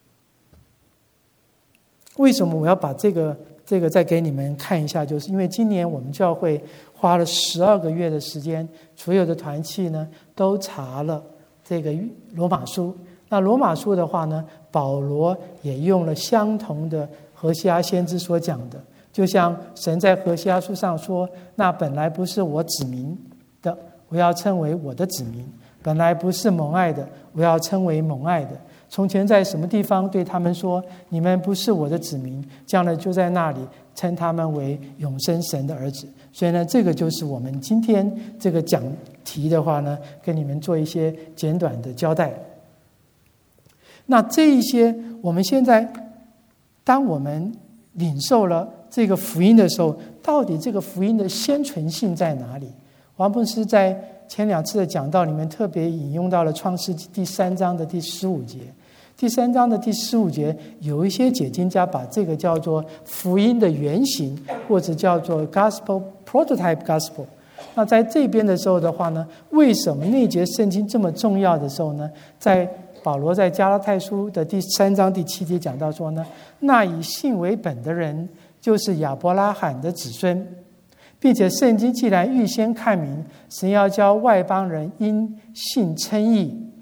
为什么我要把这个再给你们看一下，就是因为今年我们教会花了12个月的时间，所有的团契呢都查了这个罗马书。那罗马书的话呢，保罗也用了相同的何西阿先知所讲的，就像神在何西阿书上说，那本来不是我子民的，我要称为我的子民；本来不是蒙爱的，我要称为蒙爱的。从前在什么地方对他们说，你们不是我的子民，将来就在那里称他们为永生神的儿子。所以呢，这个就是我们今天这个讲题的话呢，跟你们做一些简短的交代。那这一些我们现在当我们领受了这个福音的时候，到底这个福音的先存性在哪里？王牧师在前2次的讲道里面特别引用到了创世纪第3章的第15节。第3章的第15节，有一些解经家把这个叫做福音的原型，或者叫做 gospel prototype gospel。那在这边的时候的话呢，为什么那节圣经这么重要的时候呢？在保罗在加拉太书的第3章第7节讲到说呢，那以信为本的人，就是亚伯拉罕的子孙，并且圣经既然预先看明，神要教外邦人因信称义，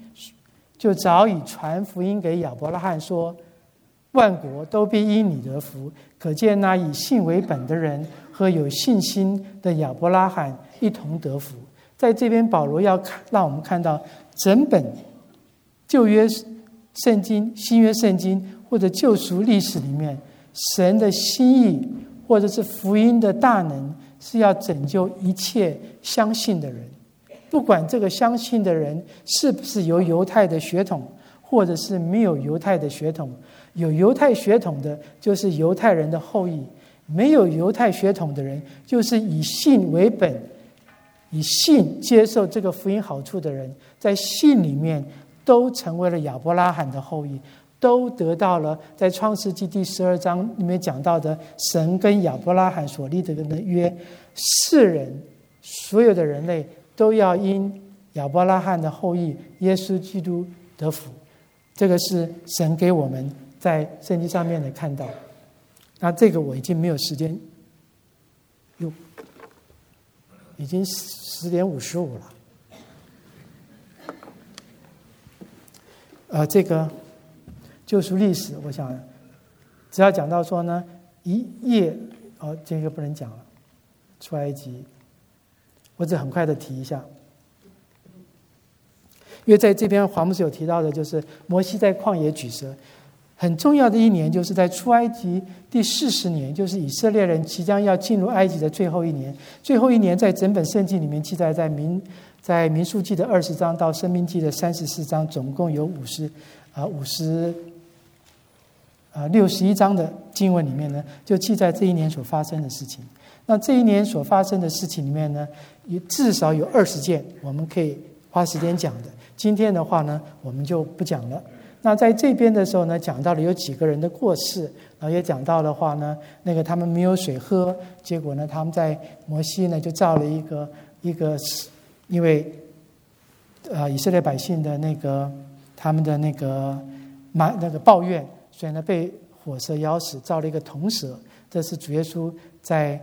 就早已传福音给亚伯拉罕说，万国都必因你得福。可见那以信为本的人和有信心的亚伯拉罕一同得福。在这边保罗要让我们看到整本旧约圣经、新约圣经或者救赎历史里面，神的心意或者是福音的大能是要拯救一切相信的人，不管这个相信的人是不是有犹太的血统，或者是没有犹太的血统。有犹太血统的就是犹太人的后裔，没有犹太血统的人就是以信为本，以信接受这个福音好处的人，在信里面都成为了亚伯拉罕的后裔，都得到了在创世纪第12章里面讲到的神跟亚伯拉罕所立的约，世人所有的人类都要因亚伯拉罕的后裔耶稣基督得福。这个是神给我们在圣经上面的看到。那这个我已经没有时间，已经10点55了。这个救赎历史，我想只要讲到说呢，一页这个不能讲了，出埃及，我只很快的提一下。因为在这边黄牧师有提到的，就是摩西在旷野举蛇，很重要的一年就是在出埃及第40年，就是以色列人即将要进入埃及的最后一年。最后一年在整本圣经里面记载在民数记的20章到申命记的34章，总共有61章的经文里面呢，就记载这一年所发生的事情。那这一年所发生的事情里面呢，也至少有20件我们可以花时间讲的。今天的话呢，我们就不讲了。那在这边的时候呢，讲到了有几个人的过世，然后也讲到的话呢，那个他们没有水喝，结果呢，他们在摩西呢就造了一个，因为以色列百姓的他们的那个抱怨，所以呢被火蛇咬死，造了一个铜蛇。这是主耶稣在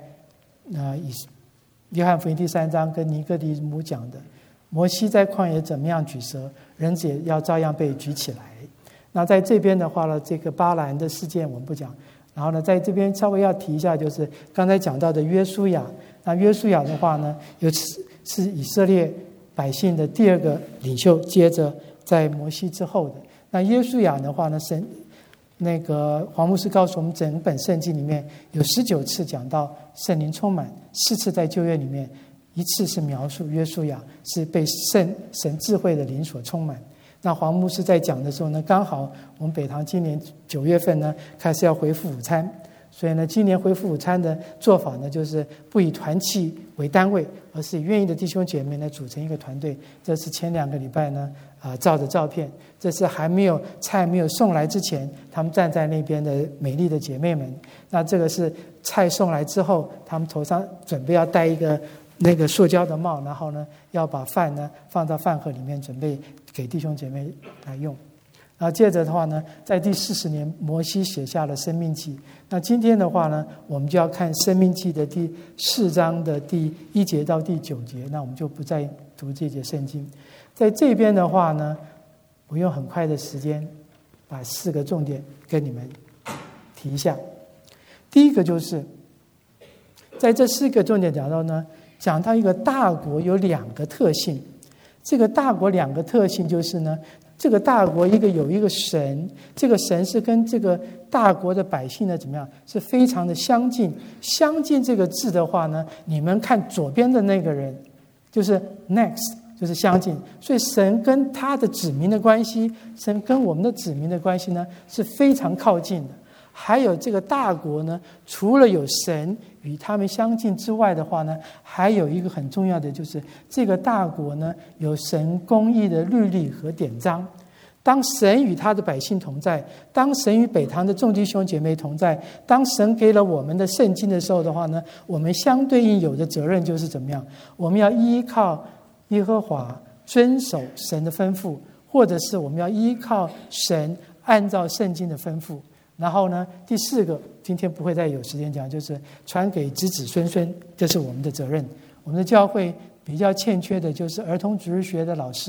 约翰福音第3章跟尼哥底母讲的。摩西在旷野怎么样举蛇，人子也要照样被举起来。那在这边的话呢，这个巴兰的事件我们不讲。然后呢，在这边稍微要提一下，就是刚才讲到的约书亚。那约书亚的话呢，是以色列百姓的第2个领袖，接着在摩西之后的。那约书亚的话呢，黄牧师告诉我们，整本圣经里面有19次讲到圣灵充满，4次在旧约里面，1次是描述约书亚是被神智慧的灵所充满。那黄牧师在讲的时候呢，刚好我们北堂今年9月份呢开始要恢复午餐，所以呢，今年恢复午餐的做法呢，就是不以团契为单位，而是以愿意的弟兄姐妹呢组成一个团队。这是前2个礼拜呢照的照片，这是还没有菜没有送来之前，他们站在那边的美丽的姐妹们。那这个是菜送来之后，他们头上准备要戴一个那个塑胶的帽，然后呢要把饭呢放到饭盒里面，准备给弟兄姐妹来用。然后接着的话呢，在第40年，摩西写下了《申命记》。那今天的话呢，我们就要看《申命记》的第4章的第1节到第9节。那我们就不再读这节圣经。在这边的话呢，我用很快的时间把4个重点跟你们提一下。第一个就是在这4个重点讲到一个大国有2个特性。这个大国2个特性就是呢，这个大国有一个神，这个神是跟这个大国的百姓呢怎么样，是非常的相近。相近这个字的话呢，你们看左边的那个人就是 next， 就是相近。所以神跟他的子民的关系，神跟我们的子民的关系呢是非常靠近的。还有这个大国呢，除了有神与他们相近之外的话呢，还有一个很重要的，就是这个大国呢有神公义的律例和典章。当神与他的百姓同在，当神与北堂的众弟兄姐妹同在，当神给了我们的圣经的时候的话呢，我们相对应有的责任就是怎么样？我们要依靠耶和华，遵守神的吩咐，或者是我们要依靠神，按照圣经的吩咐。然后呢，第4个，今天不会再有时间讲，就是传给子子孙孙，这是我们的责任。我们的教会比较欠缺的就是儿童主日学的老师，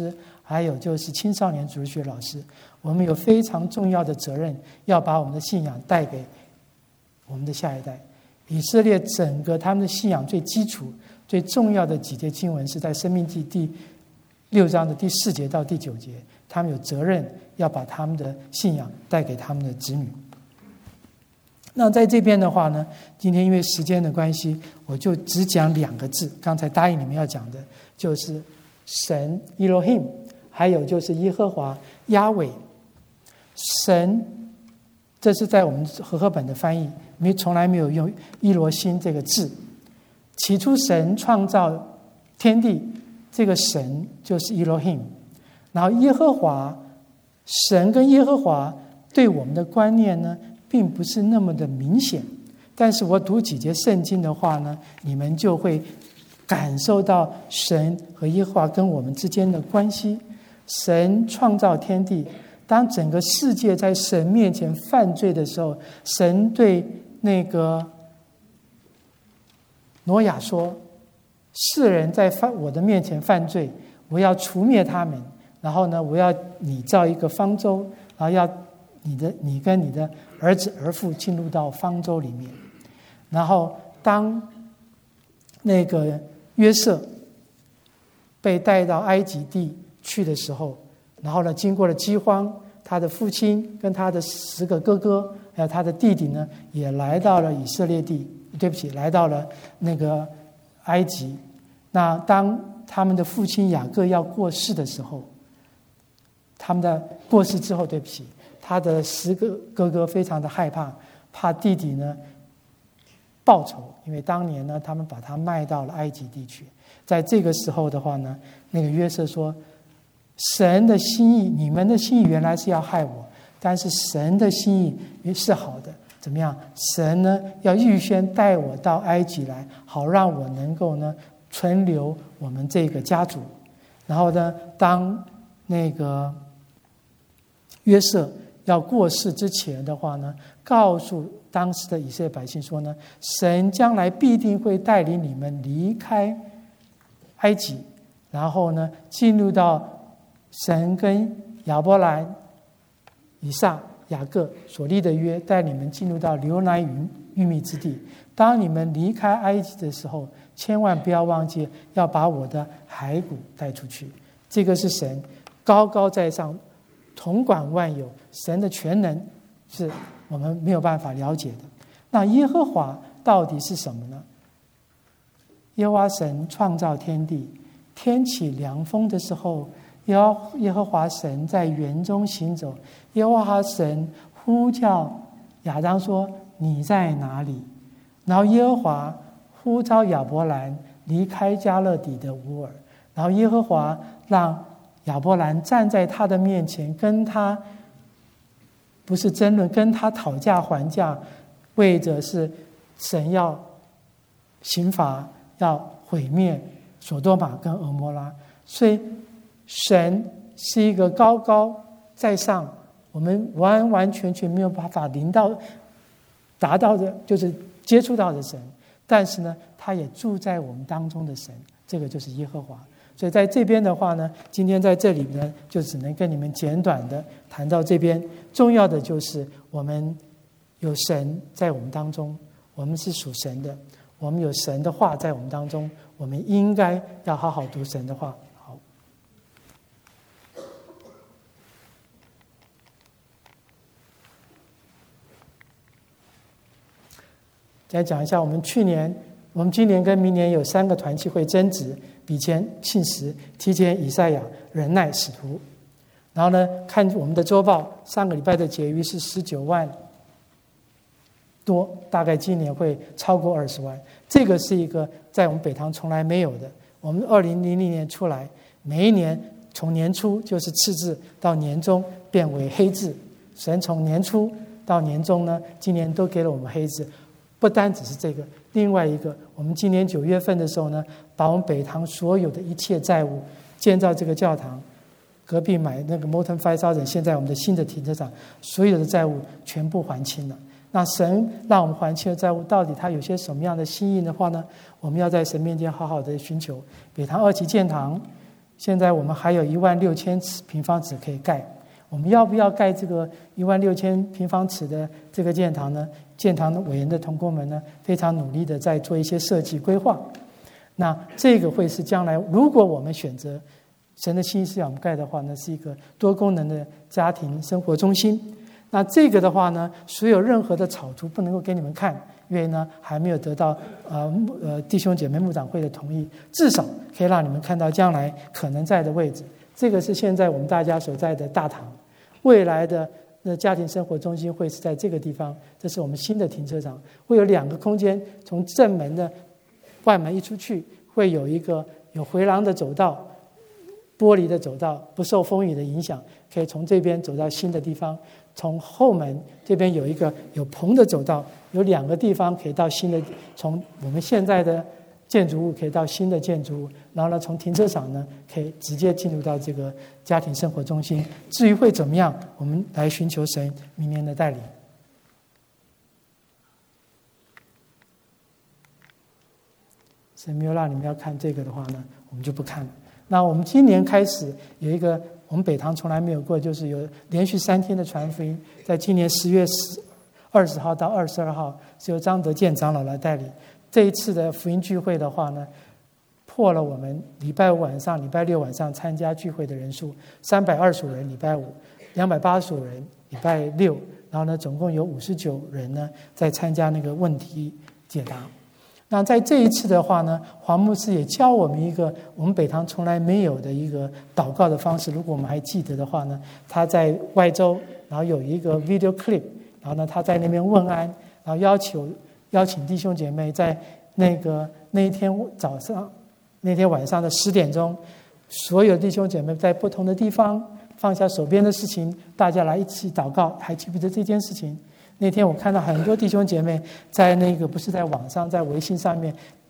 还有就是青少年主日学老师，我们有非常重要的责任，要把我们的信仰带给我们的下一代。以色列整个他们的信仰最基础、最重要的几节经文是在申命记第6章的第4节到第9节，他们有责任要把他们的信仰带给他们的子女。那在这边的话呢，今天因为时间的关系，我就只讲2个字，刚才答应你们要讲的就是神 Elohim， 还有就是耶和华亚伟。神，这是在我们和合本的翻译从来没有用伊罗辛这个字。起初神创造天地，这个神就是 Elohim。 然后耶和华，神跟耶和华对我们的观念呢并不是那么的明显，但是我读几节圣经的话呢，你们就会感受到神和耶和华跟我们之间的关系。神创造天地，当整个世界在神面前犯罪的时候，神对那个挪亚说，世人在我的面前犯罪，我要除灭他们，然后呢，我要你造一个方舟，然后要你跟你的儿子儿妇进入到方舟里面。然后当那个约瑟被带到埃及地去的时候，然后呢，经过了饥荒，他的父亲跟他的10个哥哥还有他的弟弟呢，也来到了以色列地，来到了那个埃及。那当他们的父亲雅各要过世的时候，他们的过世之后，他的10个哥哥非常的害怕，怕弟弟呢报仇，因为当年呢，他们把他卖到了埃及地去。在这个时候的话呢，那个约瑟说，神的心意，你们的心意原来是要害我，但是神的心意是好的。怎么样？神呢要预先带我到埃及来，好让我能够呢存留我们这个家族。然后呢，当那个约瑟要过世之前的话呢，告诉当时的以色列百姓说呢，神将来必定会带领你们离开埃及，然后呢进入到神跟亚伯兰、以撒、雅各所立的约，带你们进入到流奶与玉蜜之地。当你们离开埃及的时候，千万不要忘记要把我的骸骨带出去。这个是神高高在上，统管万有，神的全能是我们没有办法了解的。那耶和华到底是什么呢？耶和华神创造天地，天起凉风的时候，耶和华神在园中行走，耶和华神呼叫亚当说，你在哪里？然后耶和华呼召亚伯兰离开迦勒底的乌尔，然后耶和华让亚伯兰站在他的面前，跟他不是争论，跟他讨价还价，为着是神要刑罚，要毁灭所多玛跟蛾摩拉。所以神是一个高高在上，我们完完全全没有办法达到的，就是接触到的神。但是呢，他也住在我们当中的神，这个就是耶和华。所以在这边的话呢，今天在这里呢，就只能跟你们简短的谈到这边。重要的就是我们有神在我们当中，我们是属神的，我们有神的话在我们当中，我们应该要好好读神的话。好，再讲一下，我们今年跟明年有3个团契会增值，比前信实、提前以赛亚、忍耐、使徒。然后呢，看我们的周报，上个礼拜的结余是19万多，大概今年会超过20万。这个是一个在我们北堂从来没有的。我们2000年出来，每一年从年初就是赤字，到年终变为黑字。神从年初到年终呢，今年都给了我们黑字。不单只是这个，另外一个，我们今年9月份的时候呢，把我们北堂所有的一切债务，建造这个教堂，隔壁买那个 Morton 5000，现在我们的新的停车场，所有的债务全部还清了。那神让我们还清的债务，到底他有些什么样的心意的话呢？我们要在神面前好好的寻求。北堂2期建堂现在我们还有16000平方尺可以盖，我们要不要盖这个16000平方尺的这个建堂呢？建堂的委员的同工们呢，非常努力的在做一些设计规划。那这个会是将来，如果我们选择神的心意是要我们盖的话呢，是一个多功能的家庭生活中心。那这个的话呢，所有任何的草图不能够给你们看，因为呢还没有得到弟兄姐妹牧长会的同意，至少可以让你们看到将来可能在的位置。这个是现在我们大家所在的大堂，未来的家庭生活中心会是在这个地方，这是我们新的停车场，会有2个空间，从正门的外门一出去，会有一个有回廊的走道，玻璃的走道，不受风雨的影响，可以从这边走到新的地方。从后门这边有一个有棚的走道，有2个地方可以到新的，从我们现在的建筑物可以到新的建筑物，然后呢，从停车场呢可以直接进入到这个家庭生活中心。至于会怎么样，我们来寻求神明年的带领。神没有让你们要看这个的话呢，我们就不看了。那我们今年开始有一个我们北堂从来没有过，就是有连续3天的传福音，在今年10月20号到22号是由张德建长老来带领。这一次的福音聚会的话呢，破了我们礼拜5晚上、礼拜6晚上参加聚会的人数，325人礼拜5，285人礼拜6，然后呢，总共有59人呢在参加那个问题解答。那在这一次的话呢，黄牧师也教我们一个我们北堂从来没有的一个祷告的方式。如果我们还记得的话呢，他在外州，然后有一个 video clip， 然后呢他在那边问安，然后邀请弟兄姐妹在那一天早上、那天晚上的10点钟，所有弟兄姐妹在不同的地方放下手边的事情，大家来一起祷告。还记不记得这件事情？那天我看到很多弟兄姐妹在不是在网上，在微信上面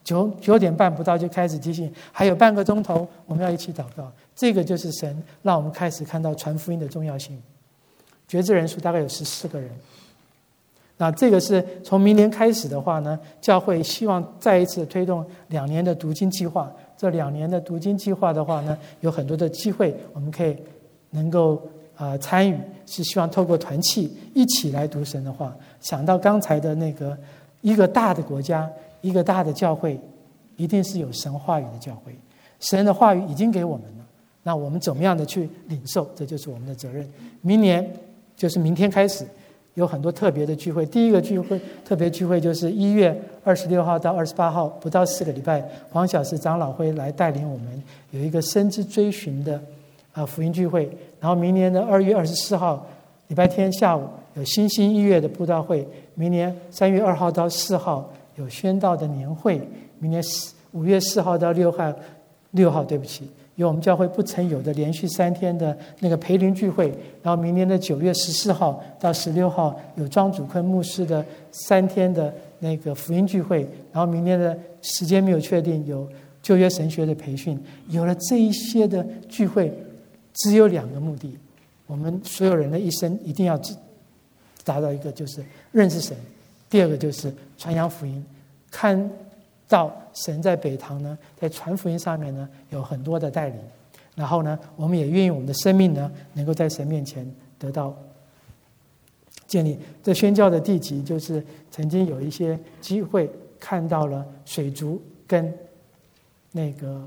9点半不到就开始提醒，还有半个钟头我们要一起祷告。这个就是神让我们开始看到传福音的重要性。觉知人数大概有14个人。那这个是从明年开始的话呢，教会希望再一次推动2年的读经计划。这2年的读经计划的话呢，有很多的机会我们可以能够参与，是希望透过团契一起来读神的话。想到刚才的一个大的国家，一个大的教会，一定是有神话语的教会。神的话语已经给我们了，那我们怎么样的去领受，这就是我们的责任。明年就是明天开始有很多特别的聚会。第一个特别聚会就是1月26号到28号，不到4个礼拜，黄小石长老会来带领我们有一个深知追寻的福音聚会。然后明年的2月24号礼拜天下午有新兴音乐的布道会。明年3月2号到4号有宣道的年会。明年5月4号到6号，对不起，有我们教会不曾有的连续3天的那个培灵聚会。然后明年的9月14号到16号有庄主坤牧师的3天的那个福音聚会。然后明年的时间没有确定，有旧约神学的培训。有了这一些的聚会，只有2个目的，我们所有人的一生一定要达到一个，就是认识神；第二个就是传扬福音，看到神在北堂呢，在传福音上面呢有很多的带领。然后呢，我们也愿意我们的生命呢，能够在神面前得到建立。这宣教的地级，就是曾经有一些机会看到了水族跟那个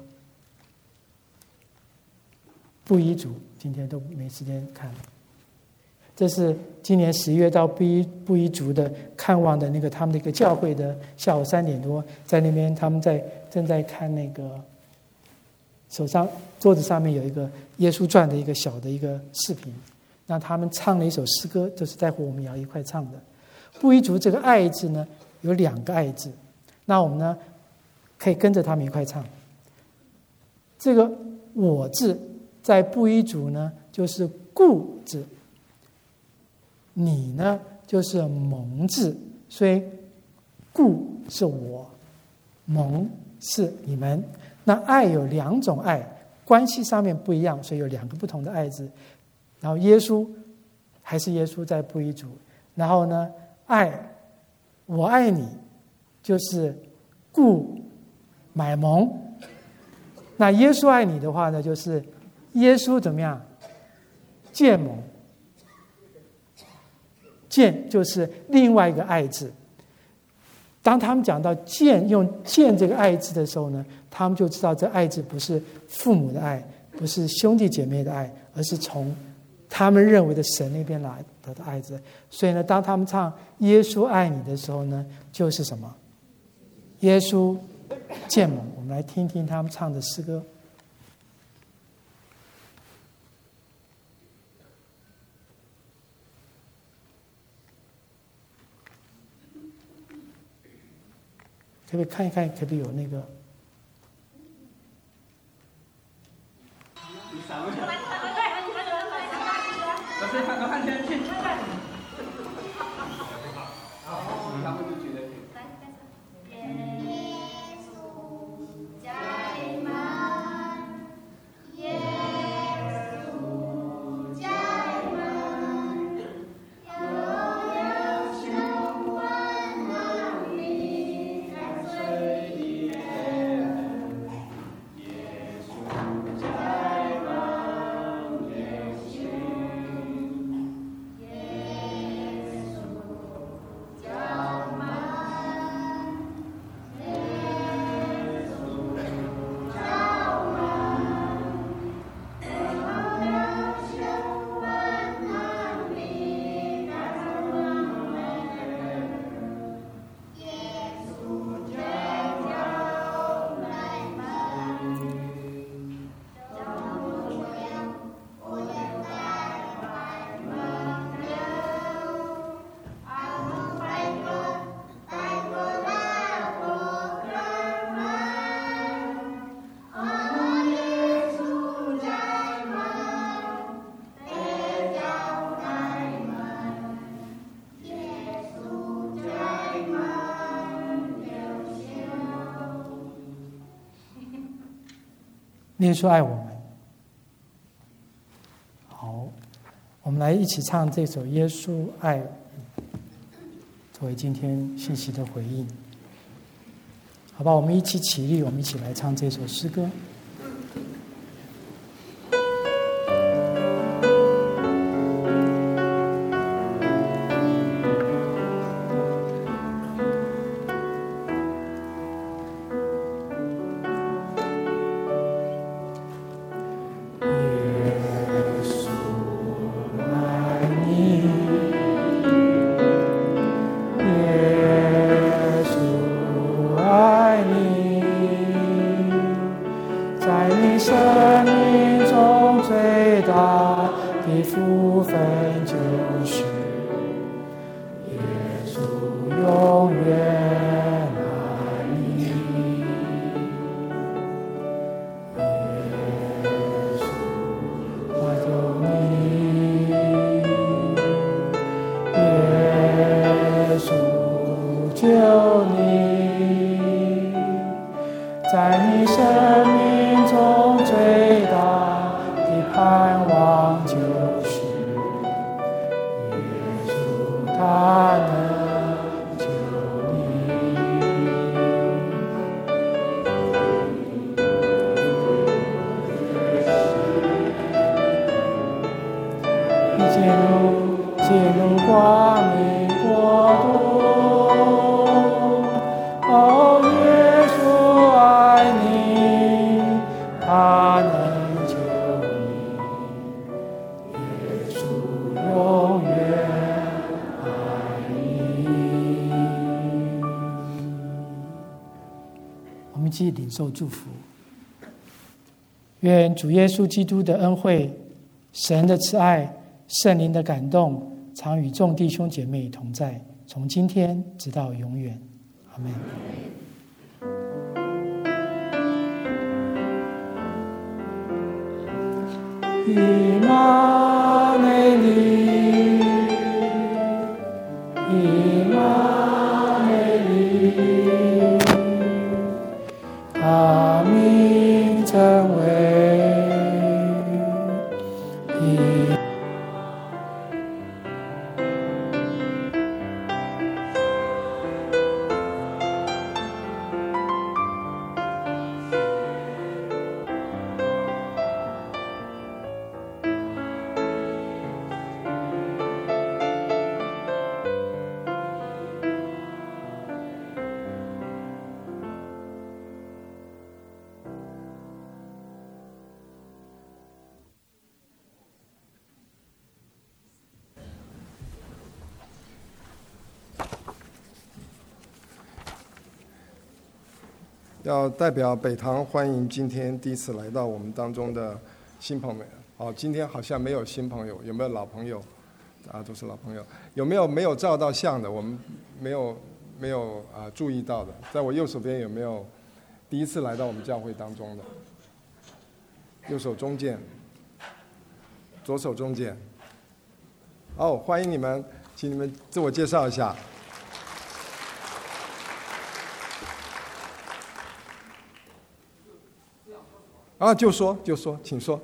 布依族，今天都没时间看。这是今年11月到布依族的看望的他们的一个教会的下午3点多，在那边他们正在看手上桌子上面有一个耶稣传的一个小的一个视频。那他们唱了一首诗歌，就是待会我们也要一块唱的。布依族这个爱字呢有2个爱字，那我们呢可以跟着他们一块唱。这个我字在布依族呢就是固字，你呢就是蒙字，所以固是我，蒙是你们。那爱有2种爱，关系上面不一样，所以有2个不同的爱字。然后耶稣还是耶稣在布依族，然后呢爱，我爱你就是固买蒙， 那耶稣爱你的话呢，就是耶稣怎么样？渐猛，渐就是另外一个爱字。当他们讲到渐，用渐这个爱字的时候呢，他们就知道这爱字不是父母的爱，不是兄弟姐妹的爱，而是从他们认为的神那边来的爱字。所以呢，当他们唱耶稣爱你的时候呢，就是什么？耶稣渐猛。我们来听听他们唱的诗歌。可不可以看一看？可不可以有那个？ 老师，看前去。他们就觉得。 耶稣爱我们。好，我们来一起唱这首《耶稣爱我们》，作为今天信息的回应。好吧，我们一起起立，我们一起来唱这首诗歌。领受祝福，愿主耶稣基督的恩惠、神的慈爱、圣灵的感动，常与众弟兄姐妹同在，从今天直到永远。阿们。以马内利，以马内利。他名称为要代表北堂欢迎今天第一次来到我们当中的新朋友。好，今天好像没有新朋友，有没有老朋友？都是老朋友。有没有照到相的？我们没有注意到的。在我右手边有没有第一次来到我们教会当中的？右手中间，左手中间。欢迎你们，请你们自我介绍一下。就说，请说。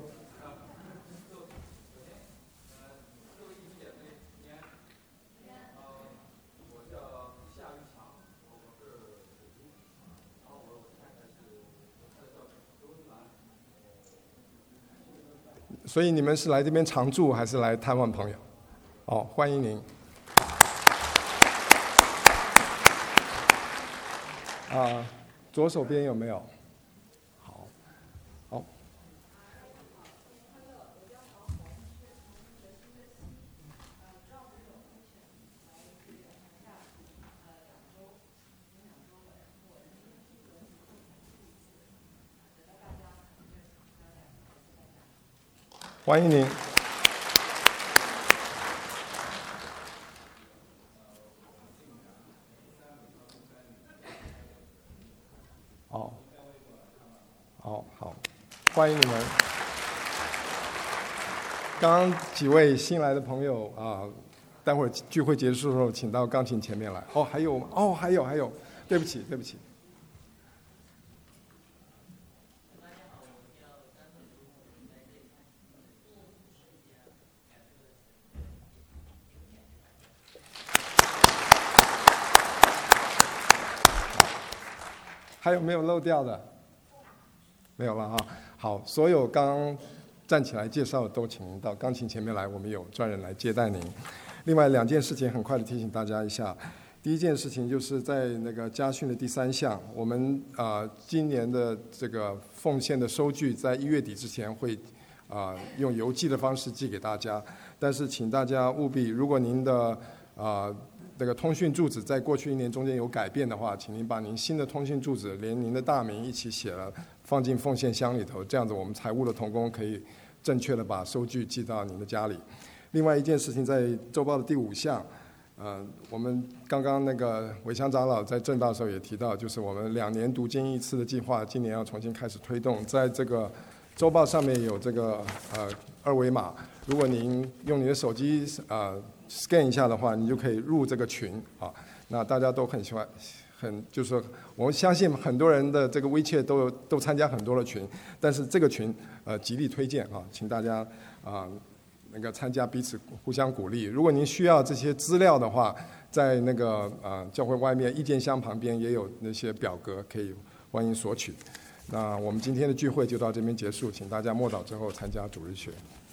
所以你们是来这边常住还是来探望朋友？欢迎您。左手边有没有？好。欢迎您。好，欢迎你们。刚刚几位新来的朋友待会儿聚会结束的时候，请到钢琴前面来。还有还有，对不起。还有没有漏掉的？没有了好，所有刚站起来介绍的都请您到钢琴前面来，我们有专人来接待您。另外2件事情很快的提醒大家一下。第一件事情就是在那个家训的第3项，我们今年的这个奉献的收据在1月底之前会用邮寄的方式寄给大家，但是请大家务必，如果您的这个通讯住址在过去1年中间有改变的话，请您把您新的通讯住址连您的大名一起写了，放进奉献箱里头，这样子我们财务的同工可以正确的把收据寄到您的家里。另外一件事情，在周报的第5项，我们刚刚那个伟强长老在正道的时候也提到，就是我们2年读经1次的计划，今年要重新开始推动。在这个周报上面有这个2维码，如果您用你的手机scan 一下的话，你就可以入这个群那大家都很喜欢，就是说我们相信很多人的这个WeChat都参加很多的群，但是这个群极力推荐请大家那个参加，彼此互相鼓励。如果您需要这些资料的话，在那个教会外面意见箱旁边也有那些表格可以欢迎索取。那我们今天的聚会就到这边结束，请大家默祷之后参加主日学。